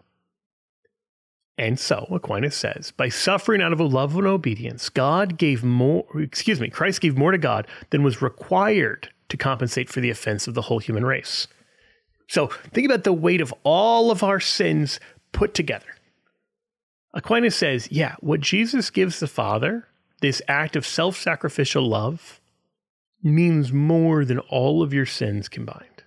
And so, Aquinas says, by suffering out of a love and obedience, Christ gave more to God than was required to compensate for the offense of the whole human race. So think about the weight of all of our sins put together. Aquinas says, what Jesus gives the Father, this act of self-sacrificial love, means more than all of your sins combined.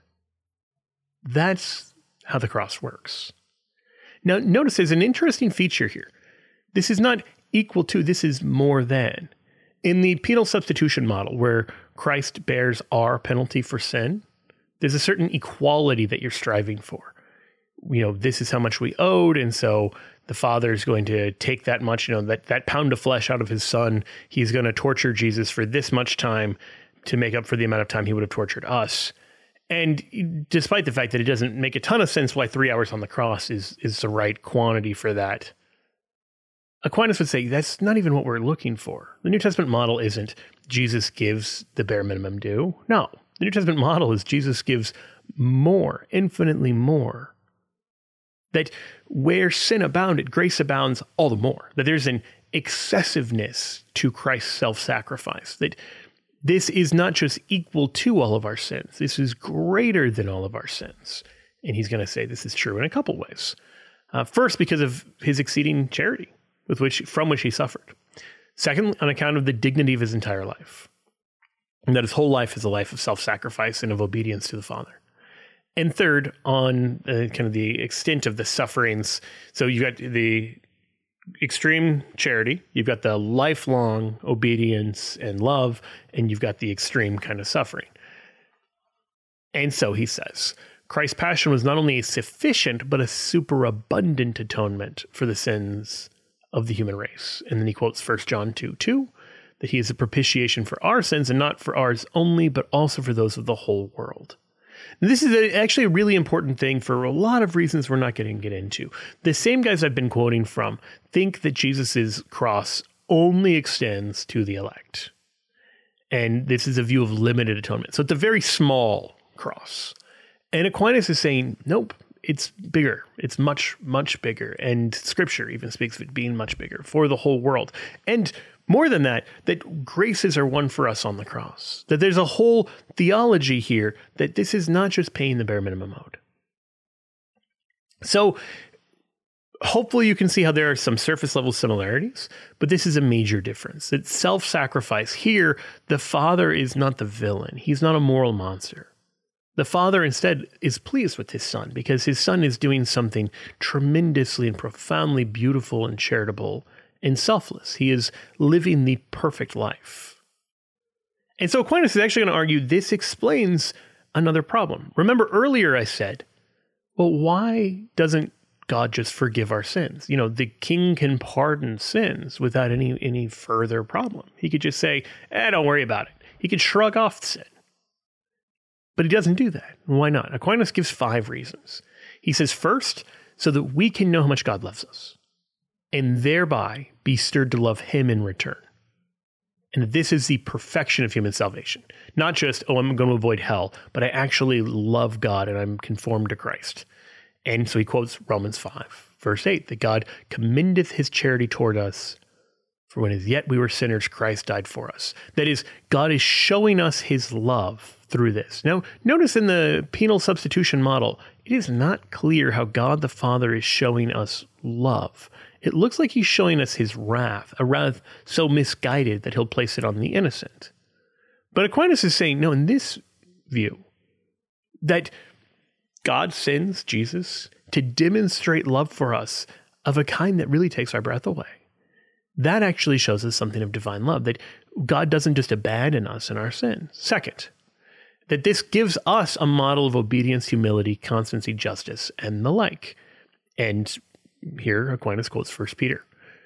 That's how the cross works. Now, notice there's an interesting feature here. This is not equal to, this is more than. In the penal substitution model, where Christ bears our penalty for sin, there's a certain equality that you're striving for. This is how much we owed, and so the Father is going to take that much, that pound of flesh out of his Son. He's going to torture Jesus for this much time to make up for the amount of time he would have tortured us. And despite the fact that it doesn't make a ton of sense why 3 hours on the cross is the right quantity for that, Aquinas would say that's not even what we're looking for. The New Testament model isn't Jesus gives the bare minimum due. No, the New Testament model is Jesus gives more, infinitely more. That where sin abounded, grace abounds all the more. That there's an excessiveness to Christ's self-sacrifice. That this is not just equal to all of our sins. This is greater than all of our sins. And he's going to say this is true in a couple ways. First, because of his exceeding charity from which he suffered. Second, on account of the dignity of his entire life. And that his whole life is a life of self-sacrifice and of obedience to the Father. And third, on kind of the extent of the sufferings. So you've got the extreme charity, you've got the lifelong obedience and love, and you've got the extreme kind of suffering. And so he says, Christ's passion was not only a sufficient, but a superabundant atonement for the sins of the human race. And then he quotes 1 John 2:2, that he is a propitiation for our sins, and not for ours only, but also for those of the whole world. And this is actually a really important thing for a lot of reasons we're not going to get into. The same guys I've been quoting from think that Jesus' cross only extends to the elect. And this is a view of limited atonement. So it's a very small cross. And Aquinas is saying, nope, it's bigger. It's much, much bigger. And Scripture even speaks of it being much bigger for the whole world. And more than that, that graces are won for us on the cross. That there's a whole theology here that this is not just paying the bare minimum owed. So hopefully you can see how there are some surface level similarities, but this is a major difference. That self-sacrifice here, the Father is not the villain. He's not a moral monster. The Father instead is pleased with his Son because his Son is doing something tremendously and profoundly beautiful and charitable and selfless. He is living the perfect life. And so Aquinas is actually going to argue this explains another problem. Remember earlier I said, well, why doesn't God just forgive our sins? You know, the king can pardon sins without any further problem. He could just say, don't worry about it. He could shrug off sin. But he doesn't do that. Why not? Aquinas gives 5 reasons. He says, first, so that we can know how much God loves us, and thereby be stirred to love him in return. And this is the perfection of human salvation. Not just, I'm going to avoid hell, but I actually love God and I'm conformed to Christ. And so he quotes Romans 5, verse 8, that God commendeth his charity toward us, for when as yet we were sinners, Christ died for us. That is, God is showing us his love through this. Now, notice in the penal substitution model, it is not clear how God the Father is showing us love. It looks like he's showing us his wrath, a wrath so misguided that he'll place it on the innocent. But Aquinas is saying, no, in this view, that God sends Jesus to demonstrate love for us of a kind that really takes our breath away. That actually shows us something of divine love, that God doesn't just abandon us in our sins. Second, that this gives us a model of obedience, humility, constancy, justice, and the like. And here Aquinas quotes 1 Peter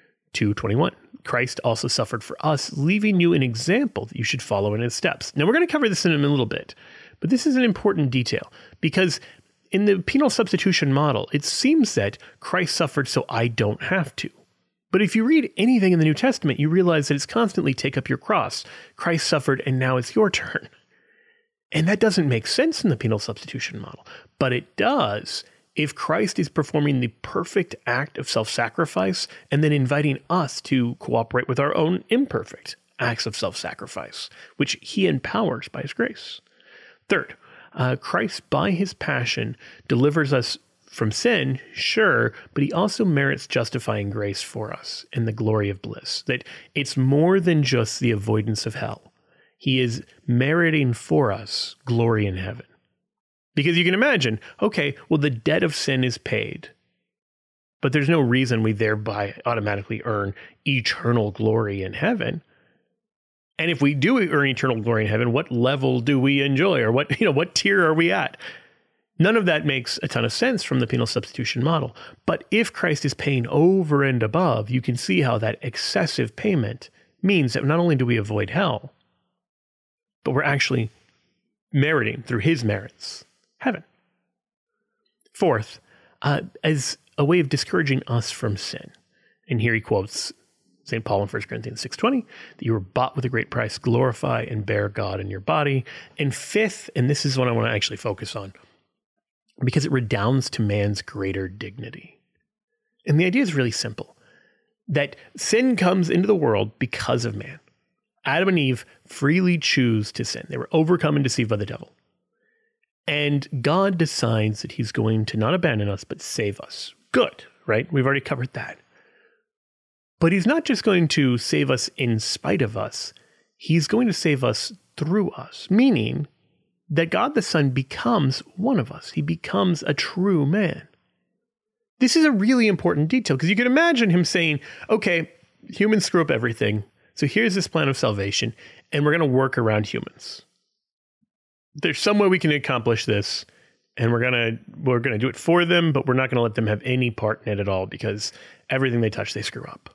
2:21. Christ also suffered for us, leaving you an example that you should follow in his steps. Now we're going to cover this in a little bit, but this is an important detail because in the penal substitution model, it seems that Christ suffered so I don't have to. But if you read anything in the New Testament, you realize that it's constantly take up your cross. Christ suffered and now it's your turn. And that doesn't make sense in the penal substitution model, but it does if Christ is performing the perfect act of self-sacrifice and then inviting us to cooperate with our own imperfect acts of self-sacrifice, which he empowers by his grace. Third, Christ, by his passion, delivers us from sin, sure, but he also merits justifying grace for us in the glory of bliss, that it's more than just the avoidance of hell. He is meriting for us glory in heaven. Because you can imagine, okay, well, the debt of sin is paid, but there's no reason we thereby automatically earn eternal glory in heaven. And if we do earn eternal glory in heaven, what level do we enjoy, or what tier are we at? None of that makes a ton of sense from the penal substitution model. But if Christ is paying over and above, you can see how that excessive payment means that not only do we avoid hell, but we're actually meriting through his merits heaven. Fourth, as a way of discouraging us from sin. And here he quotes St. Paul in 1 Corinthians 6:20, that you were bought with a great price, glorify and bear God in your body. And fifth, and this is what I want to actually focus on, because it redounds to man's greater dignity. And the idea is really simple, that sin comes into the world because of man. Adam and Eve freely choose to sin. They were overcome and deceived by the devil. And God decides that he's going to not abandon us, but save us. Good, right? We've already covered that. But he's not just going to save us in spite of us. He's going to save us through us, meaning that God the Son becomes one of us. He becomes a true man. This is a really important detail because you can imagine him saying, okay, humans screw up everything. So here's this plan of salvation, and we're going to work around humans. There's some way we can accomplish this, and we're gonna do it for them, but we're not going to let them have any part in it at all because everything they touch, they screw up.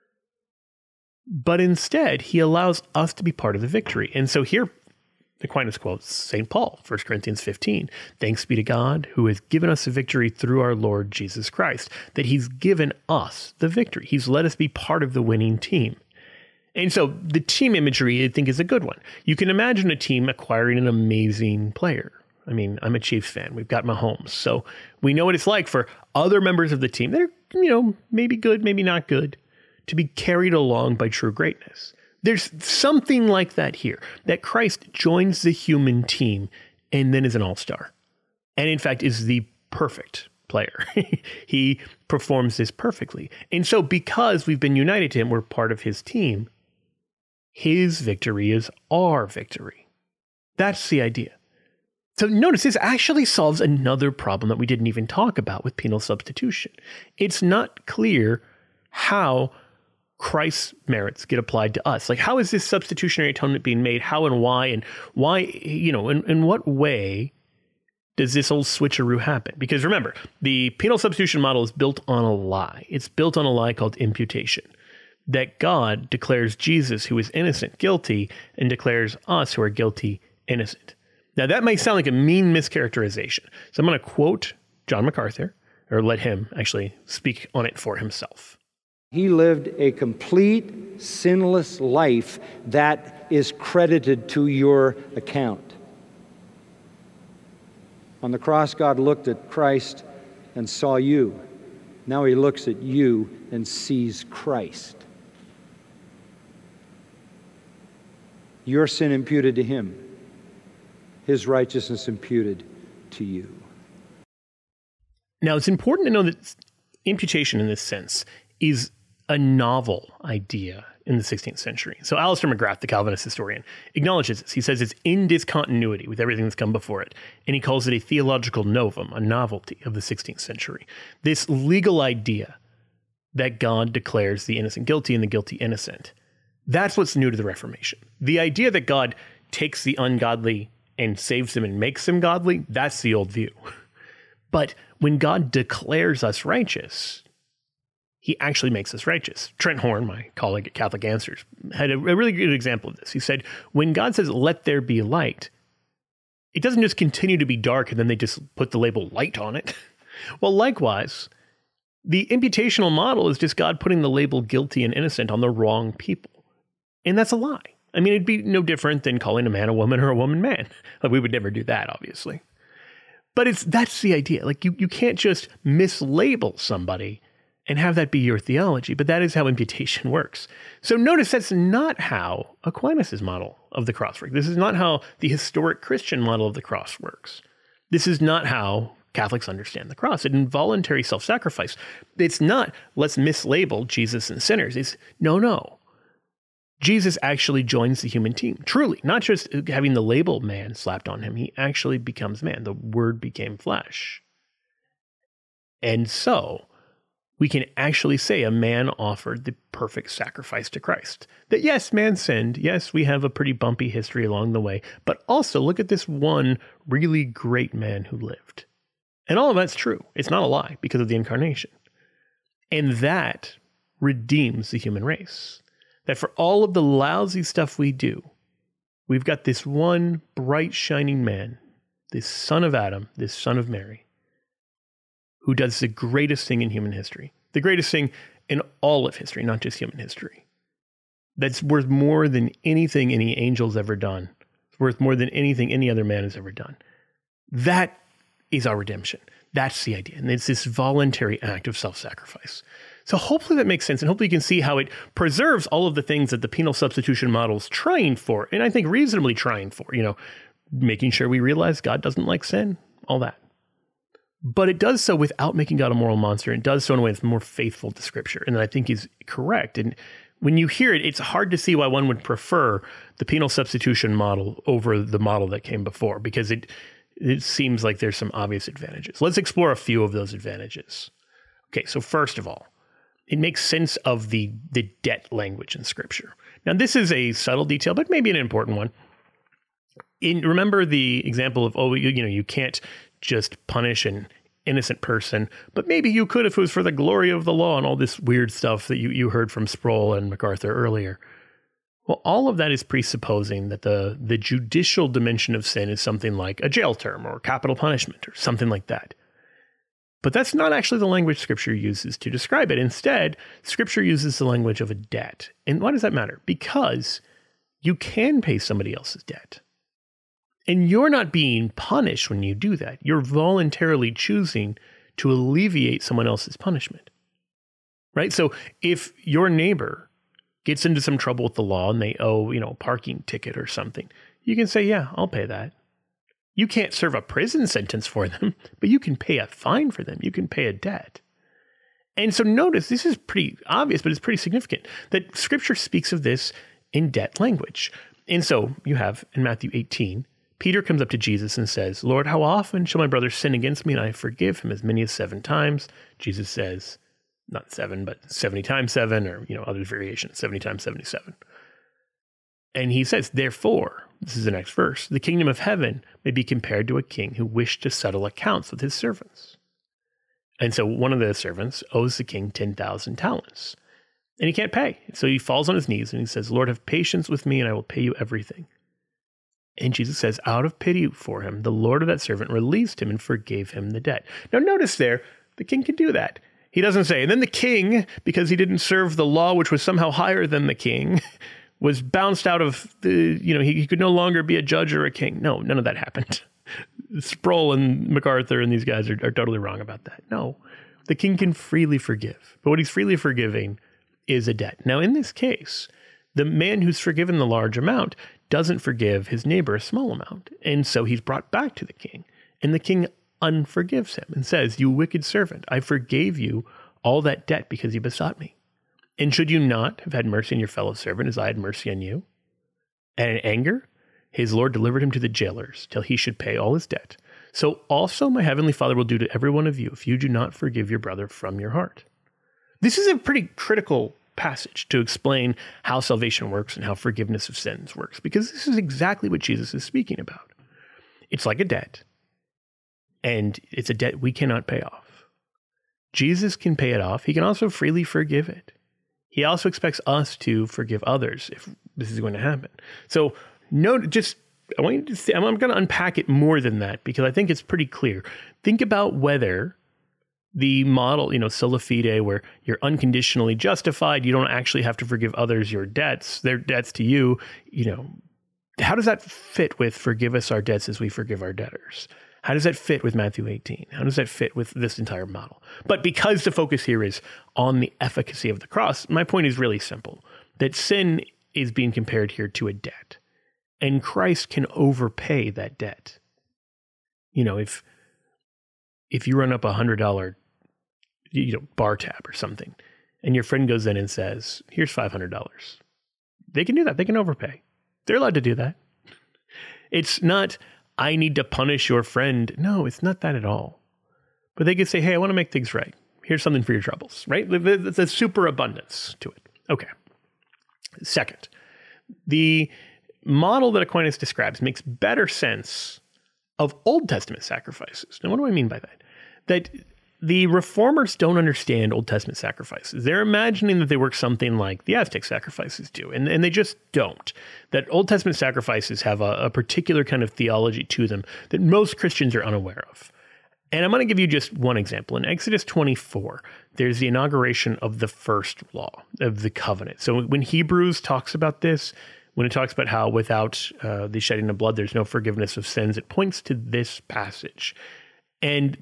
But instead, he allows us to be part of the victory. And so here, Aquinas quotes St. Paul, 1 Corinthians 15. Thanks be to God who has given us the victory through our Lord Jesus Christ, that he's given us the victory. He's let us be part of the winning team. And so the team imagery, I think, is a good one. You can imagine a team acquiring an amazing player. I mean, I'm a Chiefs fan. We've got Mahomes. So we know what it's like for other members of the team that are, maybe good, maybe not good, to be carried along by true greatness. There's something like that here, that Christ joins the human team and then is an all-star. And in fact, is the perfect player. He performs this perfectly. And so because we've been united to him, we're part of his team. His victory is our victory. That's the idea. So notice this actually solves another problem that we didn't even talk about with penal substitution. It's not clear how Christ's merits get applied to us. Like, how is this substitutionary atonement being made? How and why? And why, in what way does this old switcheroo happen? Because remember, the penal substitution model is built on a lie. It's built on a lie called imputation. That God declares Jesus, who is innocent, guilty, and declares us, who are guilty, innocent. Now, that may sound like a mean mischaracterization. So I'm going to quote John MacArthur, or let him actually speak on it for himself. He lived a complete, sinless life that is credited to your account. On the cross, God looked at Christ and saw you. Now he looks at you and sees Christ. Your sin imputed to him, his righteousness imputed to you. Now, it's important to know that imputation in this sense is a novel idea in the 16th century. So Alistair McGrath, the Calvinist historian, acknowledges this. He says it's in discontinuity with everything that's come before it, and he calls it a theological novum, a novelty of the 16th century. This legal idea that God declares the innocent guilty and the guilty innocent. That's what's new to the Reformation. The idea that God takes the ungodly and saves them and makes them godly, that's the old view. But when God declares us righteous, he actually makes us righteous. Trent Horn, my colleague at Catholic Answers, had a really good example of this. He said, when God says, let there be light, it doesn't just continue to be dark and then they just put the label light on it. Well, likewise, the imputational model is just God putting the label guilty and innocent on the wrong people. And that's a lie. I mean, it'd be no different than calling a man a woman or a woman man. Like, we would never do that, obviously. But that's the idea. Like, you can't just mislabel somebody and have that be your theology. But that is how imputation works. So notice that's not how Aquinas' model of the cross works. This is not how the historic Christian model of the cross works. This is not how Catholics understand the cross. It's involuntary self-sacrifice. It's not, let's mislabel Jesus and sinners. It's, no. Jesus actually joins the human team. Truly, not just having the label man slapped on him. He actually becomes man. The Word became flesh. And so we can actually say a man offered the perfect sacrifice to Christ. That yes, man sinned. Yes, we have a pretty bumpy history along the way. But also look at this one really great man who lived. And all of that's true. It's not a lie because of the incarnation. And that redeems the human race. That for all of the lousy stuff we do, we've got this one bright, shining man, this son of Adam, this son of Mary, who does the greatest thing in human history, the greatest thing in all of history, not just human history. That's worth more than anything any angel's ever done. It's worth more than anything any other man has ever done. That is our redemption. That's the idea. And it's this voluntary act of self-sacrifice. So hopefully that makes sense, and hopefully you can see how it preserves all of the things that the penal substitution model's trying for, and I think reasonably trying for, making sure we realize God doesn't like sin, all that. But it does so without making God a moral monster, and it does so in a way that's more faithful to Scripture, and that I think is correct. And when you hear it, it's hard to see why one would prefer the penal substitution model over the model that came before, because it seems like there's some obvious advantages. Let's explore a few of those advantages. Okay, so first of all, it makes sense of the debt language in Scripture. Now, this is a subtle detail, but maybe an important one. Remember the example of, you can't just punish an innocent person, but maybe you could if it was for the glory of the law, and all this weird stuff that you heard from Sproul and MacArthur earlier. Well, all of that is presupposing that the judicial dimension of sin is something like a jail term or capital punishment or something like that. But that's not actually the language Scripture uses to describe it. Instead, Scripture uses the language of a debt. And why does that matter? Because you can pay somebody else's debt. And you're not being punished when you do that. You're voluntarily choosing to alleviate someone else's punishment. Right? So if your neighbor gets into some trouble with the law and they owe, a parking ticket or something, you can say, yeah, I'll pay that. You can't serve a prison sentence for them, but you can pay a fine for them. You can pay a debt. And so notice, this is pretty obvious, but it's pretty significant, that Scripture speaks of this in debt language. And so you have in Matthew 18, Peter comes up to Jesus and says, Lord, how often shall my brother sin against me and I forgive him? As many as 7 times. Jesus says, not 7, but 70 times 7, or, other variations, 70 times 77. And he says, therefore, this is the next verse, the kingdom of heaven may be compared to a king who wished to settle accounts with his servants. And so one of the servants owes the king 10,000 talents, and he can't pay. So he falls on his knees and he says, Lord, have patience with me and I will pay you everything. And Jesus says, out of pity for him, the Lord of that servant released him and forgave him the debt. Now notice there, the king can do that. He doesn't say, and then the king, because he didn't serve the law, which was somehow higher than the king, was bounced out of the, he could no longer be a judge or a king. No, none of that happened. Sproul and MacArthur and these guys are totally wrong about that. No, the king can freely forgive. But what he's freely forgiving is a debt. Now, in this case, the man who's forgiven the large amount doesn't forgive his neighbor a small amount. And so he's brought back to the king. And the king unforgives him and says, you wicked servant, I forgave you all that debt because you besought me. And should you not have had mercy on your fellow servant as I had mercy on you? And in anger, his Lord delivered him to the jailers till he should pay all his debt. So also my heavenly Father will do to every one of you if you do not forgive your brother from your heart. This is a pretty critical passage to explain how salvation works and how forgiveness of sins works, because this is exactly what Jesus is speaking about. It's like a debt, and it's a debt we cannot pay off. Jesus can pay it off. He can also freely forgive it. He also expects us to forgive others if this is going to happen. So I want you to see, I'm going to unpack it more than that because I think it's pretty clear. Think about whether the model, sola fide, where you're unconditionally justified, you don't actually have to forgive others their debts to you, how does that fit with forgive us our debts as we forgive our debtors? How does that fit with Matthew 18? How does that fit with this entire model? But because the focus here is on the efficacy of the cross, my point is really simple, that sin is being compared here to a debt, and Christ can overpay that debt. If you run up $100, bar tab or something, and your friend goes in and says, here's $500, they can do that. They can overpay. They're allowed to do that. It's not, I need to punish your friend. No, it's not that at all. But they could say, hey, I want to make things right. Here's something for your troubles, right? There's a superabundance to it. Okay. Second, the model that Aquinas describes makes better sense of Old Testament sacrifices. Now, what do I mean by that? That the reformers don't understand Old Testament sacrifices. They're imagining that they work something like the Aztec sacrifices do, and they just don't. That Old Testament sacrifices have a particular kind of theology to them that most Christians are unaware of. And I'm going to give you just one example. In Exodus 24, there's the inauguration of the first law of the covenant. So when Hebrews talks about this, when it talks about how without the shedding of blood, there's no forgiveness of sins, it points to this passage. And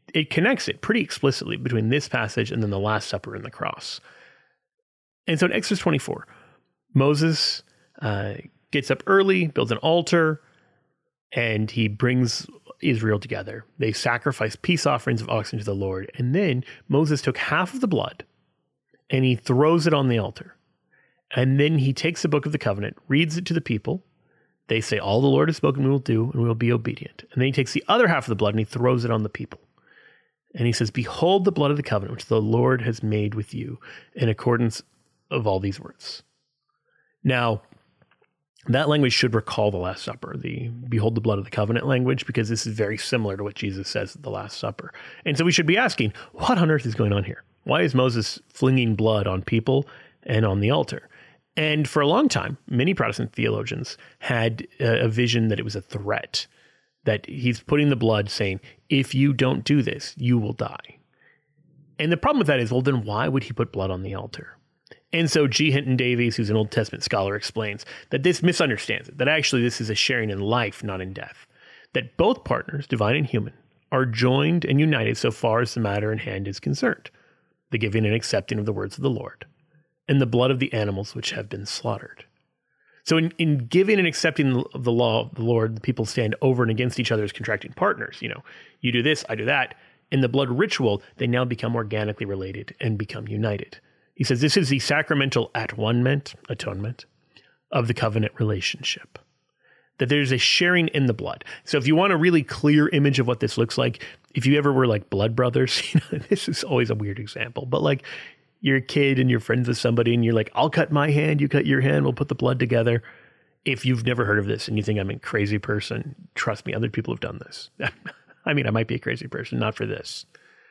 it connects it pretty explicitly between this passage and then the Last Supper and the cross. And so in Exodus 24, Moses gets up early, builds an altar, and he brings Israel together. They sacrifice peace offerings of oxen to the Lord. And then Moses took half of the blood and he throws it on the altar. And then he takes the book of the covenant, reads it to the people. They say, all the Lord has spoken, we will do, and we will be obedient. And then he takes the other half of the blood and he throws it on the people. And he says, behold the blood of the covenant, which the Lord has made with you in accordance of all these words. Now, that language should recall the Last Supper, the behold the blood of the covenant language, because this is very similar to what Jesus says at the Last Supper. And so we should be asking, what on earth is going on here? Why is Moses flinging blood on people and on the altar? And for a long time, many Protestant theologians had a vision that it was a threat, that he's putting the blood saying, if you don't do this, you will die. And the problem with that is, well, then why would he put blood on the altar? And so G. Hinton Davies, who's an Old Testament scholar, explains that this misunderstands it, that actually this is a sharing in life, not in death, that both partners, divine and human, are joined and united so far as the matter in hand is concerned, the giving and accepting of the words of the Lord, and the blood of the animals which have been slaughtered. So in giving and accepting of the law of the Lord, the people stand over and against each other as contracting partners. You know, you do this, I do that. In the blood ritual, they now become organically related and become united. He says this is the sacramental atonement of the covenant relationship, that there's a sharing in the blood. So if you want a really clear image of what this looks like, if you ever were like blood brothers, you know, this is always a weird example, but like you're a kid and you're friends with somebody and you're like, I'll cut my hand, you cut your hand, we'll put the blood together. If you've never heard of this and you think I'm a crazy person, trust me, other people have done this. I mean, I might be a crazy person, not for this.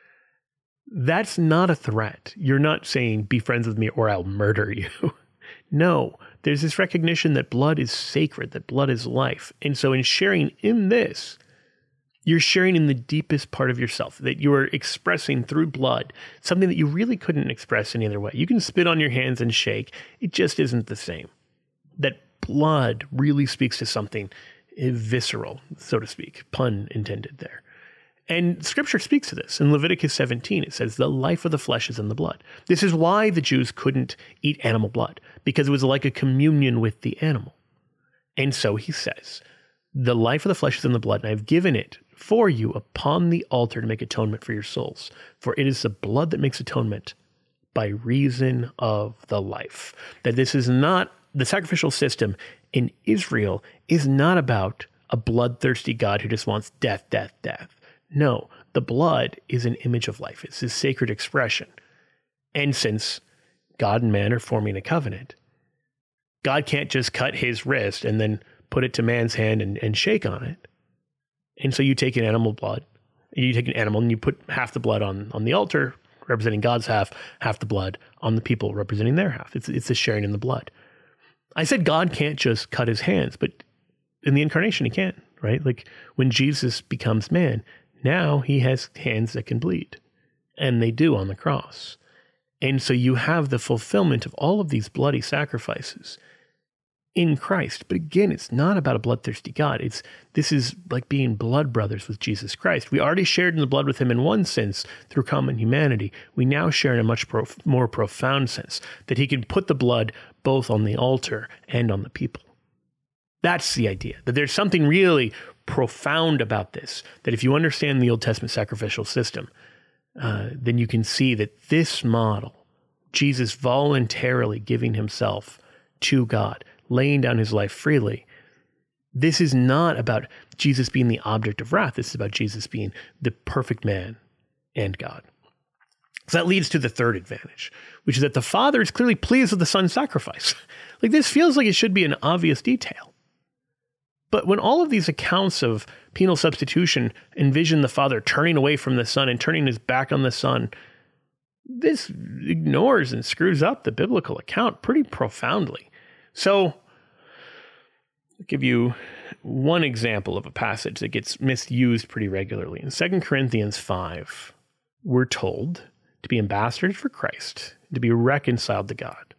That's not a threat. You're not saying, be friends with me or I'll murder you. No, there's this recognition that blood is sacred, that blood is life. And so in sharing in this, you're sharing in the deepest part of yourself, that you are expressing through blood something that you really couldn't express any other way. You can spit on your hands and shake. It just isn't the same. That blood really speaks to something visceral, so to speak, pun intended there. And Scripture speaks to this. In Leviticus 17, it says, the life of the flesh is in the blood. This is why the Jews couldn't eat animal blood, because it was like a communion with the animal. And so he says, the life of the flesh is in the blood, and I've given it for you upon the altar to make atonement for your souls. For it is the blood that makes atonement by reason of the life. That this is not, the sacrificial system in Israel is not about a bloodthirsty God who just wants death, death, death. No, the blood is an image of life. It's a sacred expression. And since God and man are forming a covenant, God can't just cut his wrist and then put it to man's hand and shake on it. And so you take an animal blood, you take an animal and you put half the blood on the altar, representing God's half the blood on the people, representing their half. It's a sharing in the blood. I said God can't just cut his hands, but in the incarnation he can, right? Like when Jesus becomes man, now he has hands that can bleed, and they do on the cross. And so you have the fulfillment of all of these bloody sacrifices in Christ. But again, it's not about a bloodthirsty God. This is like being blood brothers with Jesus Christ. We already shared in the blood with him in one sense through common humanity. We now share in a much more profound sense, that he can put the blood both on the altar and on the people. That's the idea, that there's something really profound about this, that if you understand the Old Testament sacrificial system, then you can see that this model, Jesus voluntarily giving himself to God, laying down his life freely, this is not about Jesus being the object of wrath. This is about Jesus being the perfect man and God. So that leads to the third advantage, which is that the Father is clearly pleased with the Son's sacrifice. Like this feels like it should be an obvious detail. But when all of these accounts of penal substitution envision the Father turning away from the Son and turning his back on the Son, this ignores and screws up the biblical account pretty profoundly. So I'll give you one example of a passage that gets misused pretty regularly. In 2 Corinthians 5, we're told to be ambassadors for Christ, to be reconciled to God.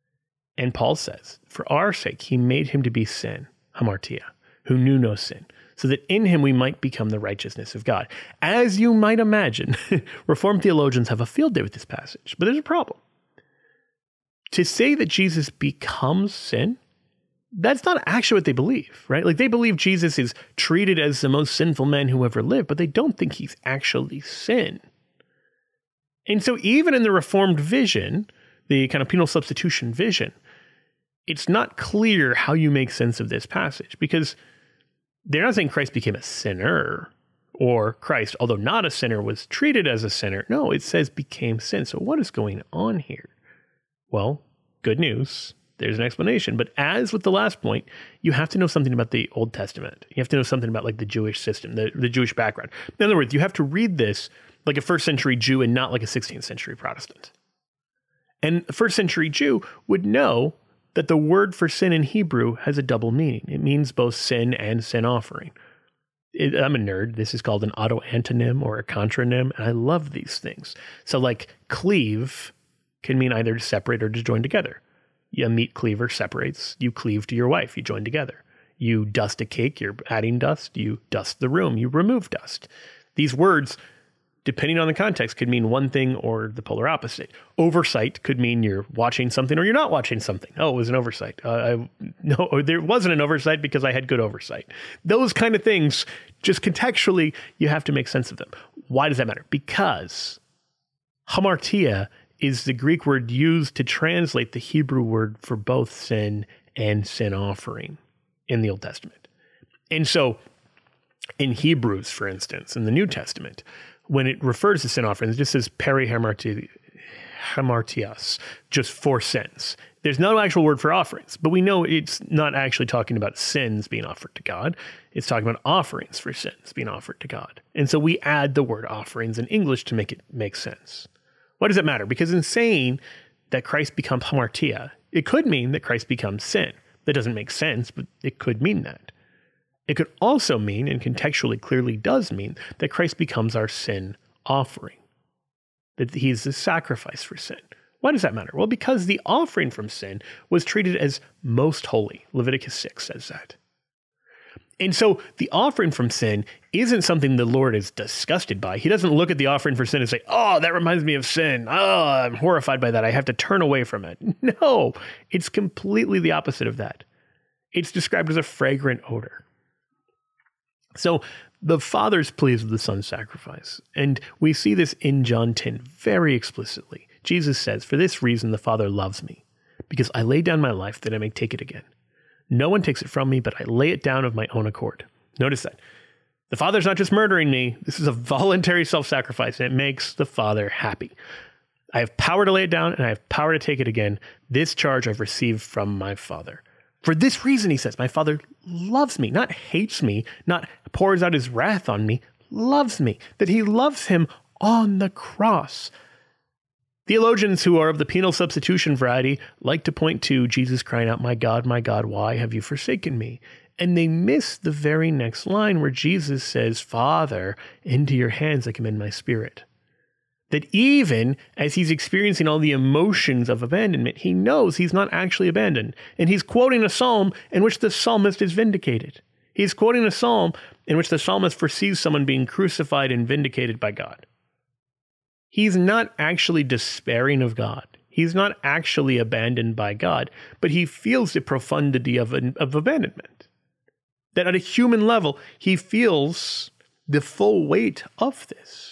And Paul says, for our sake, he made him to be sin, hamartia, who knew no sin, so that in him we might become the righteousness of God. As you might imagine, Reformed theologians have a field day with this passage, but there's a problem. To say that Jesus becomes sin, that's not actually what they believe, right? Like, they believe Jesus is treated as the most sinful man who ever lived, but they don't think he's actually sin. And so even in the Reformed vision, the kind of penal substitution vision, it's not clear how you make sense of this passage, because they're not saying Christ became a sinner, or Christ, although not a sinner, was treated as a sinner. No, it says became sin. So what is going on here? Well, good news. There's an explanation. But as with the last point, you have to know something about the Old Testament. You have to know something about like the Jewish system, the Jewish background. In other words, you have to read this like a first century Jew and not like a 16th century Protestant. And a first century Jew would know that the word for sin in Hebrew has a double meaning. It means both sin and sin offering. I'm a nerd. This is called an autoantonym or a contronym, and I love these things. So like cleave can mean either to separate or to join together. A meat cleaver separates. You cleave to your wife. You join together. You dust a cake. You're adding dust. You dust the room. You remove dust. These words, depending on the context, could mean one thing or the polar opposite. Oversight could mean you're watching something or you're not watching something. Oh, it was an oversight. No, there wasn't an oversight because I had good oversight. Those kind of things, just contextually, you have to make sense of them. Why does that matter? Because hamartia is the Greek word used to translate the Hebrew word for both sin and sin offering in the Old Testament. And so in Hebrews, for instance, in the New Testament, when it refers to sin offerings, it just says perihamartias, just for sins. There's no actual word for offerings, but we know it's not actually talking about sins being offered to God. It's talking about offerings for sins being offered to God. And so we add the word offerings in English to make it make sense. Why does it matter? Because in saying that Christ becomes hamartia, it could mean that Christ becomes sin. That doesn't make sense, but it could mean that. It could also mean, and contextually clearly does mean, that Christ becomes our sin offering, that he is the sacrifice for sin. Why does that matter? Well, because the offering from sin was treated as most holy. Leviticus 6 says that. And so the offering from sin isn't something the Lord is disgusted by. He doesn't look at the offering for sin and say, oh, that reminds me of sin. Oh, I'm horrified by that. I have to turn away from it. No, it's completely the opposite of that. It's described as a fragrant odor. So the Father's pleased with the Son's sacrifice. And we see this in John 10 very explicitly. Jesus says, for this reason the Father loves me, because I lay down my life that I may take it again. No one takes it from me, but I lay it down of my own accord. Notice that. The Father's not just murdering me. This is a voluntary self-sacrifice, and it makes the Father happy. I have power to lay it down, and I have power to take it again. This charge I've received from my Father. For this reason, he says, my Father loves me, not hates me, not pours out his wrath on me, loves me, that he loves him on the cross. Theologians who are of the penal substitution variety like to point to Jesus crying out, my God, why have you forsaken me? And they miss the very next line where Jesus says, Father, into your hands I commend my spirit. That even as he's experiencing all the emotions of abandonment, he knows he's not actually abandoned. And he's quoting a psalm in which the psalmist is vindicated. He's quoting a psalm in which the psalmist foresees someone being crucified and vindicated by God. He's not actually despairing of God. He's not actually abandoned by God, but he feels the profundity of abandonment. That at a human level, he feels the full weight of this.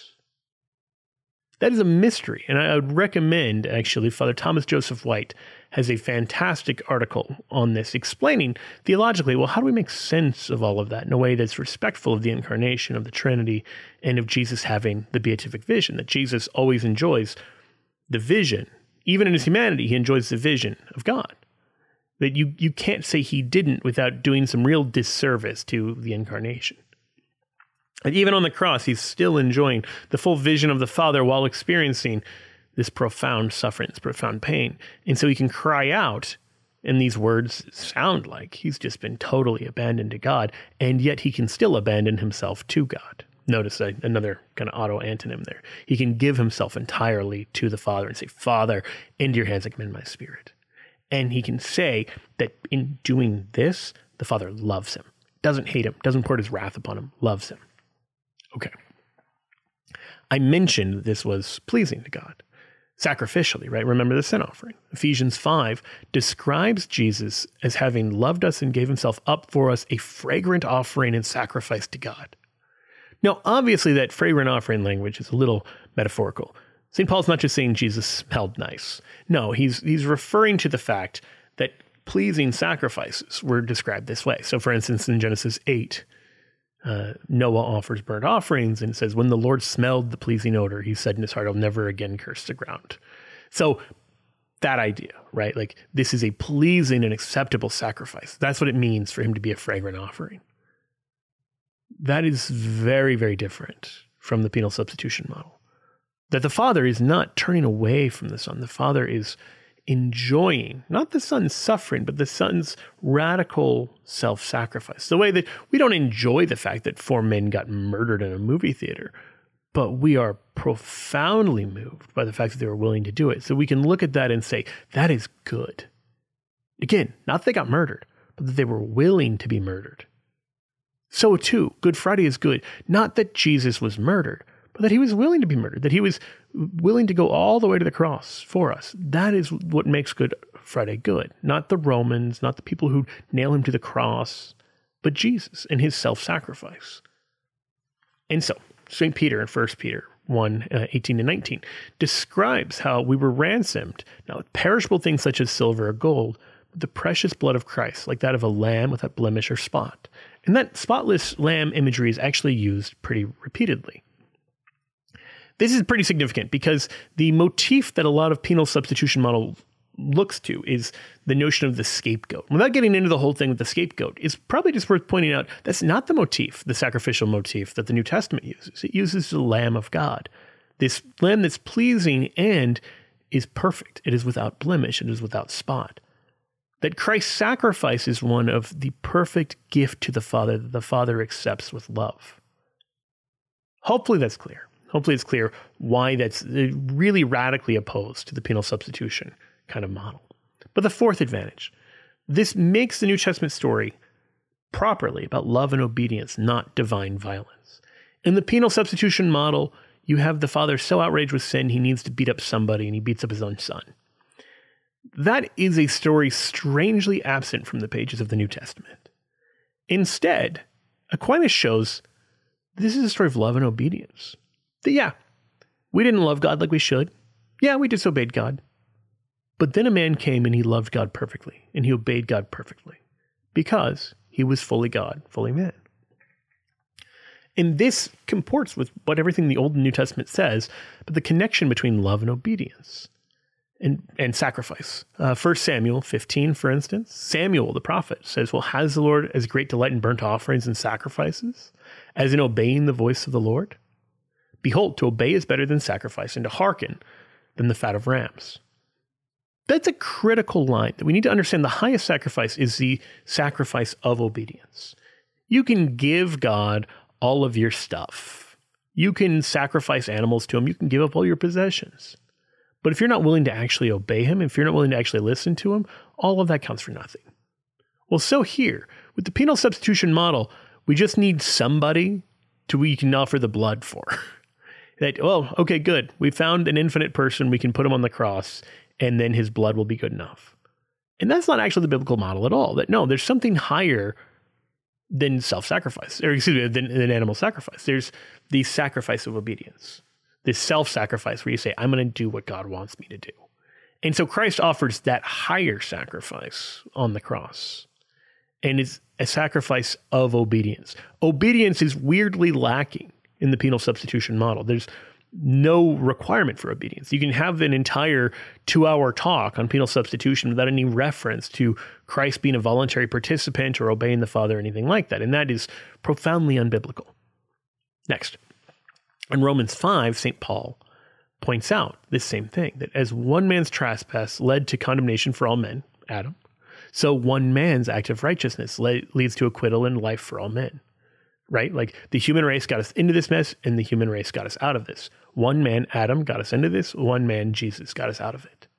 That is a mystery, and I would recommend, actually, Father Thomas Joseph White has a fantastic article on this, explaining theologically, well, how do we make sense of all of that in a way that's respectful of the incarnation, of the Trinity, and of Jesus having the beatific vision, that Jesus always enjoys the vision. Even in his humanity, he enjoys the vision of God. That you can't say he didn't without doing some real disservice to the incarnation. And even on the cross, he's still enjoying the full vision of the Father while experiencing this profound suffering, this profound pain. And so he can cry out, and these words sound like he's just been totally abandoned to God, and yet he can still abandon himself to God. Notice another kind of auto-antonym there. He can give himself entirely to the Father and say, Father, into your hands I commend my spirit. And he can say that in doing this, the Father loves him. doesn't hate him, doesn't pour his wrath upon him, loves him. Okay. I mentioned that this was pleasing to God. Sacrificially, right? Remember the sin offering. Ephesians 5 describes Jesus as having loved us and gave himself up for us, a fragrant offering and sacrifice to God. Now, obviously, that fragrant offering language is a little metaphorical. St. Paul's not just saying Jesus smelled nice. No, he's referring to the fact that pleasing sacrifices were described this way. So, for instance, in Genesis 8, Noah offers burnt offerings, and it says, when the Lord smelled the pleasing odor, he said in his heart, I'll never again curse the ground. So that idea, right? Like, this is a pleasing and acceptable sacrifice. That's what it means for him to be a fragrant offering. That is very, very different from the penal substitution model. That the Father is not turning away from the Son. The Father is enjoying, not the Son's suffering, but the Son's radical self-sacrifice. The way that we don't enjoy the fact that 4 men got murdered in a movie theater, but we are profoundly moved by the fact that they were willing to do it. So we can look at that and say, that is good. Again, not that they got murdered, but that they were willing to be murdered. So too, Good Friday is good, not that Jesus was murdered, but that he was willing to be murdered, that he was willing to go all the way to the cross for us. That is what makes Good Friday good. Not the Romans, not the people who nail him to the cross, but Jesus and his self-sacrifice. And so, St. Peter in 1 Peter 1, 18 to 19, describes how we were ransomed, not with perishable things such as silver or gold, but the precious blood of Christ, like that of a lamb without blemish or spot. And that spotless lamb imagery is actually used pretty repeatedly. This is pretty significant because the motif that a lot of penal substitution model looks to is the notion of the scapegoat. Without getting into the whole thing with the scapegoat, it's probably just worth pointing out that's not the motif, the sacrificial motif that the New Testament uses. It uses the Lamb of God, this lamb that's pleasing and is perfect. It is without blemish. It is without spot. That Christ's sacrifice is one of the perfect gift to the Father that the Father accepts with love. Hopefully that's clear. Hopefully it's clear why that's really radically opposed to the penal substitution kind of model. But the fourth advantage, this makes the New Testament story properly about love and obedience, not divine violence. In the penal substitution model, you have the Father so outraged with sin, he needs to beat up somebody, and he beats up his own Son. That is a story strangely absent from the pages of the New Testament. Instead, Aquinas shows this is a story of love and obedience. That, yeah, we didn't love God like we should. Yeah, we disobeyed God. But then a man came and he loved God perfectly, and he obeyed God perfectly, because he was fully God, fully man. And this comports with what everything the Old and New Testament says, but the connection between love and obedience and sacrifice. 1 Samuel 15, for instance, Samuel the prophet says, well, has the Lord as great delight in burnt offerings and sacrifices as in obeying the voice of the Lord? Behold, to obey is better than sacrifice, and to hearken than the fat of rams. That's a critical line that we need to understand. The highest sacrifice is the sacrifice of obedience. You can give God all of your stuff. You can sacrifice animals to him. You can give up all your possessions. But if you're not willing to actually obey him, if you're not willing to actually listen to him, all of that counts for nothing. Well, so here, with the penal substitution model, we just need somebody we can offer the blood for. That, well, okay, good. We found an infinite person. We can put him on the cross, and then his blood will be good enough. And that's not actually the biblical model at all. That no, there's something higher than self-sacrifice, or excuse me, than animal sacrifice. There's the sacrifice of obedience, this self-sacrifice where you say, I'm going to do what God wants me to do. And so Christ offers that higher sacrifice on the cross, and it's a sacrifice of obedience. Obedience is weirdly lacking in the penal substitution model. There's no requirement for obedience. You can have an entire 2-hour talk on penal substitution without any reference to Christ being a voluntary participant or obeying the Father or anything like that. And that is profoundly unbiblical. Next, in Romans 5, St. Paul points out this same thing, that as one man's trespass led to condemnation for all men, Adam, so one man's act of righteousness leads to acquittal and life for all men. Right? Like the human race got us into this mess, and the human race got us out of this. One man, Adam, got us into this. One man, Jesus, got us out of it.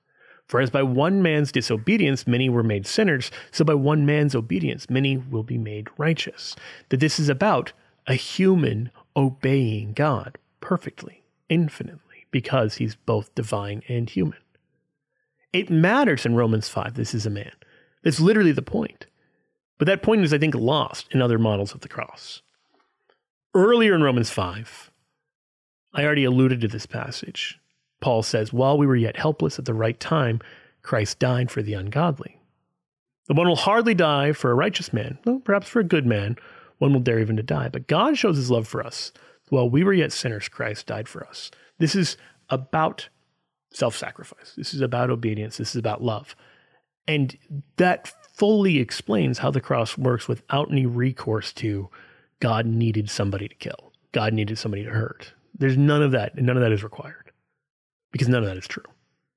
For as by one man's disobedience many were made sinners, so by one man's obedience many will be made righteous. That this is about a human obeying God perfectly, infinitely, because he's both divine and human. It matters in Romans 5, this is a man. That's literally the point. But that point is, I think, lost in other models of the cross. Earlier in Romans 5, I already alluded to this passage. Paul says, while we were yet helpless at the right time, Christ died for the ungodly. The one will hardly die for a righteous man, though perhaps for a good man, one will dare even to die. But God shows his love for us. While we were yet sinners, Christ died for us. This is about self-sacrifice. This is about obedience. This is about love. And that fully explains how the cross works without any recourse to God needed somebody to kill. God needed somebody to hurt. There's none of that, and none of that is required, because none of that is true.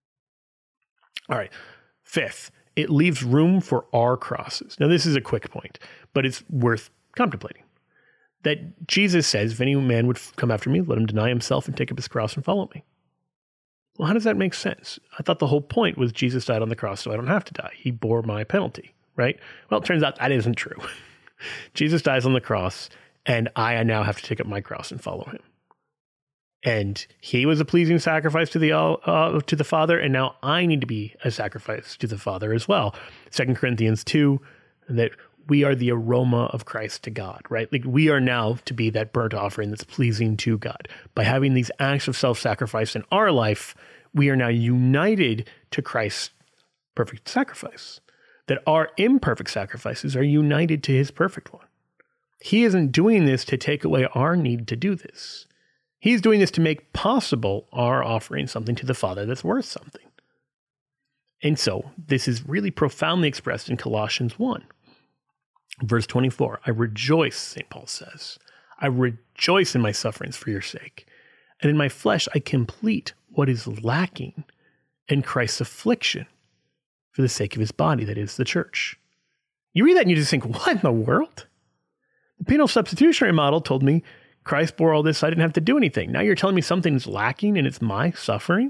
All right. Fifth, it leaves room for our crosses. Now, this is a quick point, but it's worth contemplating. That Jesus says, if any man would come after me, let him deny himself and take up his cross and follow me. Well, how does that make sense? I thought the whole point was Jesus died on the cross so I don't have to die. He bore my penalty, right? Well, it turns out that isn't true. Jesus dies on the cross, and I now have to take up my cross and follow him. And he was a pleasing sacrifice to the Father, and now I need to be a sacrifice to the Father as well. 2 Corinthians 2, that we are the aroma of Christ to God, right? Like we are now to be that burnt offering that's pleasing to God. By having these acts of self-sacrifice in our life, we are now united to Christ's perfect sacrifice. That our imperfect sacrifices are united to his perfect one. He isn't doing this to take away our need to do this. He's doing this to make possible our offering something to the Father that's worth something. And so this is really profoundly expressed in Colossians 1. Verse 24, I rejoice, St. Paul says. I rejoice in my sufferings for your sake. And in my flesh I complete what is lacking in Christ's affliction for the sake of his body, that is the church. You read that and you just think, what in the world? The penal substitutionary model told me Christ bore all this, so I didn't have to do anything. Now you're telling me something's lacking and it's my suffering?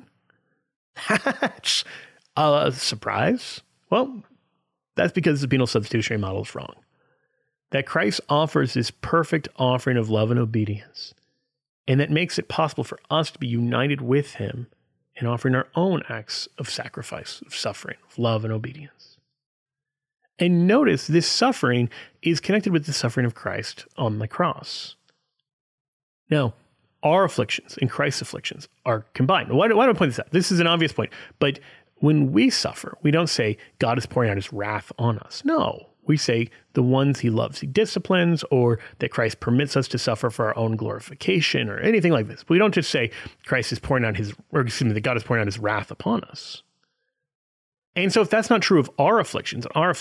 Surprise? Well, that's because the penal substitutionary model is wrong. That Christ offers this perfect offering of love and obedience, and that makes it possible for us to be united with him in offering our own acts of sacrifice, of suffering, of love and obedience. And notice this suffering is connected with the suffering of Christ on the cross. Now, our afflictions and Christ's afflictions are combined. Why do I point this out? This is an obvious point, but when we suffer, we don't say God is pouring out his wrath on us. No. We say the ones he loves, he disciplines, or that Christ permits us to suffer for our own glorification or anything like this. We don't just say Christ is pouring out that God is pouring out his wrath upon us. And so if that's not true of our afflictions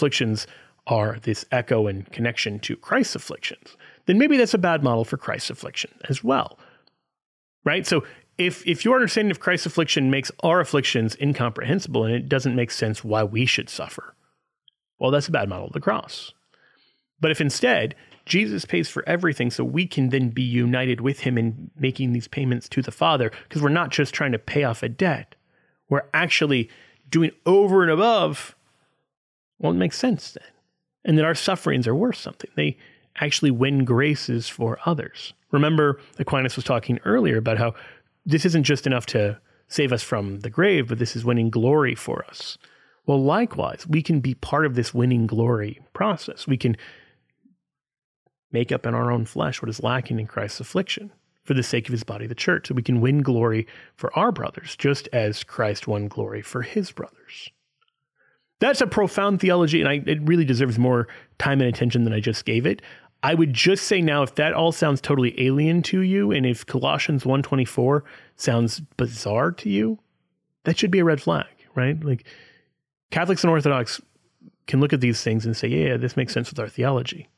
are this echo and connection to Christ's afflictions, then maybe that's a bad model for Christ's affliction as well. Right? So if your understanding of Christ's affliction makes our afflictions incomprehensible and it doesn't make sense why we should suffer, well, that's a bad model of the cross. But if instead, Jesus pays for everything so we can then be united with him in making these payments to the Father, because we're not just trying to pay off a debt, we're actually doing over and above, well, it makes sense then. And that our sufferings are worth something. They actually win graces for others. Remember, Aquinas was talking earlier about how this isn't just enough to save us from the grave, but this is winning glory for us. Well, likewise, we can be part of this winning glory process. We can make up in our own flesh what is lacking in Christ's affliction for the sake of his body, the church, so we can win glory for our brothers, just as Christ won glory for his brothers. That's a profound theology, and it really deserves more time and attention than I just gave it. I would just say now, if that all sounds totally alien to you, and if Colossians 1:24 sounds bizarre to you, that should be a red flag, right? Like, Catholics and Orthodox can look at these things and say, yeah, this makes sense with our theology.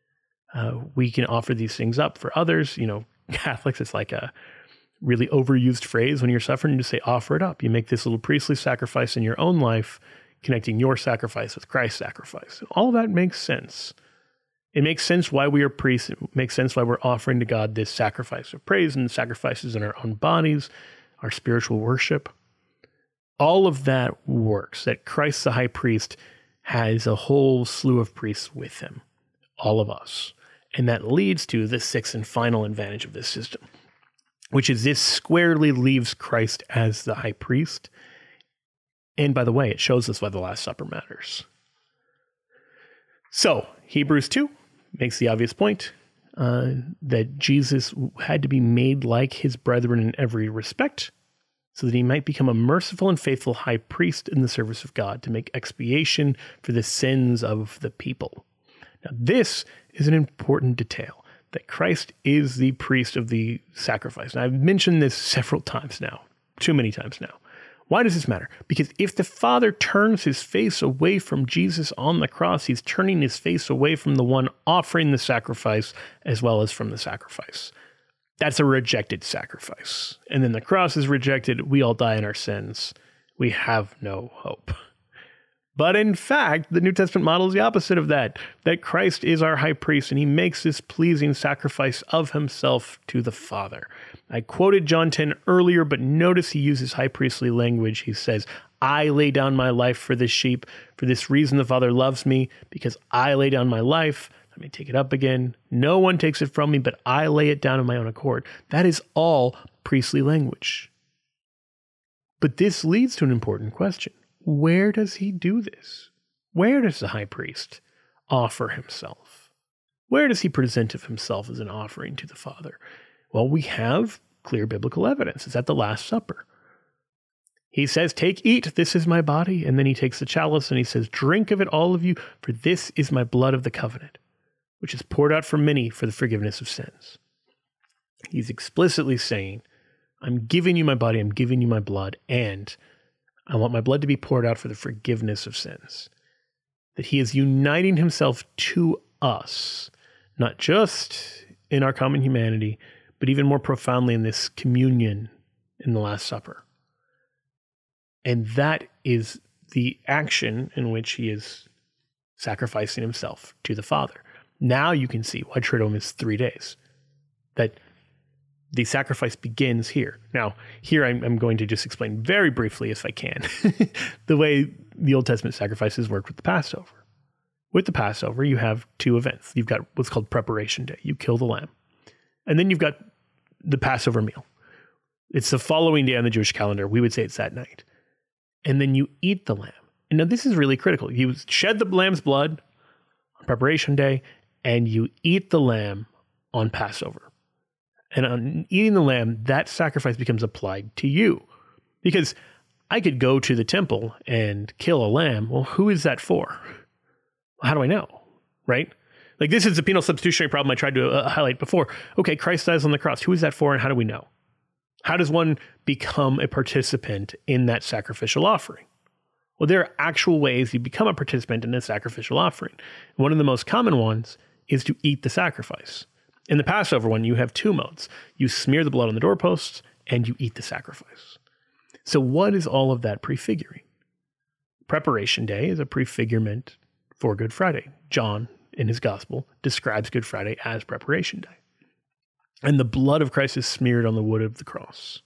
We can offer these things up for others. You know, Catholics, it's like a really overused phrase when you're suffering to say, offer it up. You make this little priestly sacrifice in your own life, connecting your sacrifice with Christ's sacrifice. And all that makes sense. It makes sense why we are priests. It makes sense why we're offering to God this sacrifice of praise and sacrifices in our own bodies, our spiritual worship. All of that works, that Christ the high priest has a whole slew of priests with him, all of us. And that leads to the sixth and final advantage of this system, which is this squarely leaves Christ as the high priest. And by the way, it shows us why the Last Supper matters. So, Hebrews 2 makes the obvious point that Jesus had to be made like his brethren in every respect, so that he might become a merciful and faithful high priest in the service of God to make expiation for the sins of the people. Now, this is an important detail, that Christ is the priest of the sacrifice. And I've mentioned this several times now, too many times now. Why does this matter? Because if the Father turns his face away from Jesus on the cross, he's turning his face away from the one offering the sacrifice as well as from the sacrifice. That's a rejected sacrifice. And then the cross is rejected. We all die in our sins. We have no hope. But in fact, the New Testament model is the opposite of that Christ is our high priest, and he makes this pleasing sacrifice of himself to the Father. I quoted John 10 earlier, but notice he uses high priestly language. He says, I lay down my life for this sheep. For this reason the Father loves me, because I lay down my life. Let me take it up again. No one takes it from me, but I lay it down of my own accord. That is all priestly language. But this leads to an important question. Where does he do this? Where does the high priest offer himself? Where does he present of himself as an offering to the Father? Well, we have clear biblical evidence. It's at the Last Supper. He says, take, eat, this is my body. And then he takes the chalice and he says, drink of it, all of you, for this is my blood of the covenant, which is poured out for many for the forgiveness of sins. He's explicitly saying, I'm giving you my body, I'm giving you my blood, and I want my blood to be poured out for the forgiveness of sins. That he is uniting himself to us, not just in our common humanity, but even more profoundly in this communion in the Last Supper. And that is the action in which he is sacrificing himself to the Father. Now you can see why Triduum is 3 days. That the sacrifice begins here. Now, here I'm going to just explain very briefly, if I can, the way the Old Testament sacrifices worked with the Passover. With the Passover, you have two events. You've got what's called Preparation Day. You kill the lamb. And then you've got the Passover meal. It's the following day on the Jewish calendar. We would say it's that night. And then you eat the lamb. And now this is really critical. You shed the lamb's blood on Preparation Day, and you eat the lamb on Passover. And on eating the lamb, that sacrifice becomes applied to you. Because I could go to the temple and kill a lamb. Well, who is that for? How do I know? Right? Like, this is the penal substitutionary problem I tried to highlight before. Okay, Christ dies on the cross. Who is that for, and how do we know? How does one become a participant in that sacrificial offering? Well, there are actual ways you become a participant in a sacrificial offering. One of the most common ones is to eat the sacrifice. In the Passover one, you have two modes. You smear the blood on the doorposts, and you eat the sacrifice. So what is all of that prefiguring? Preparation Day is a prefigurement for Good Friday. John, in his gospel, describes Good Friday as Preparation Day. And the blood of Christ is smeared on the wood of the cross.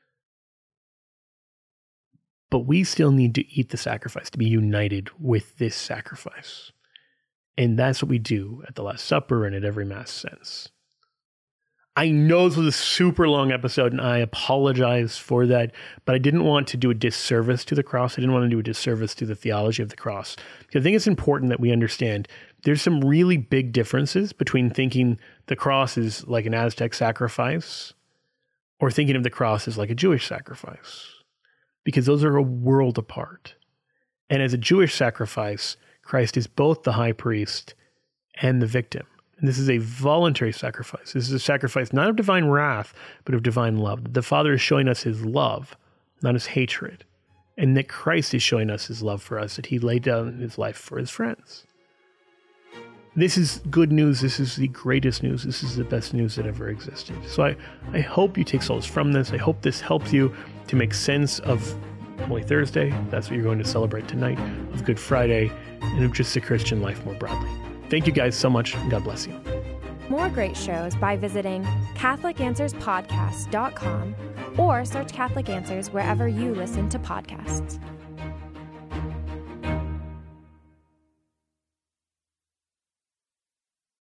But we still need to eat the sacrifice, to be united with this sacrifice. And that's what we do at the Last Supper and at every Mass sense. I know this was a super long episode, and I apologize for that, but I didn't want to do a disservice to the cross. I didn't want to do a disservice to the theology of the cross. Because I think it's important that we understand there's some really big differences between thinking the cross is like an Aztec sacrifice or thinking of the cross as like a Jewish sacrifice. Because those are a world apart. And as a Jewish sacrifice, Christ is both the high priest and the victim. And this is a voluntary sacrifice. This is a sacrifice not of divine wrath, but of divine love. The Father is showing us his love, not his hatred. And that Christ is showing us his love for us, that he laid down his life for his friends. This is good news. This is the greatest news. This is the best news that ever existed. So I hope you take solace from this. I hope this helps you to make sense of Holy Thursday. That's what you're going to celebrate tonight, of Good Friday, and of just the Christian life more broadly. Thank you guys so much, and God bless you. More great shows by visiting CatholicAnswersPodcast.com or search Catholic Answers wherever you listen to podcasts.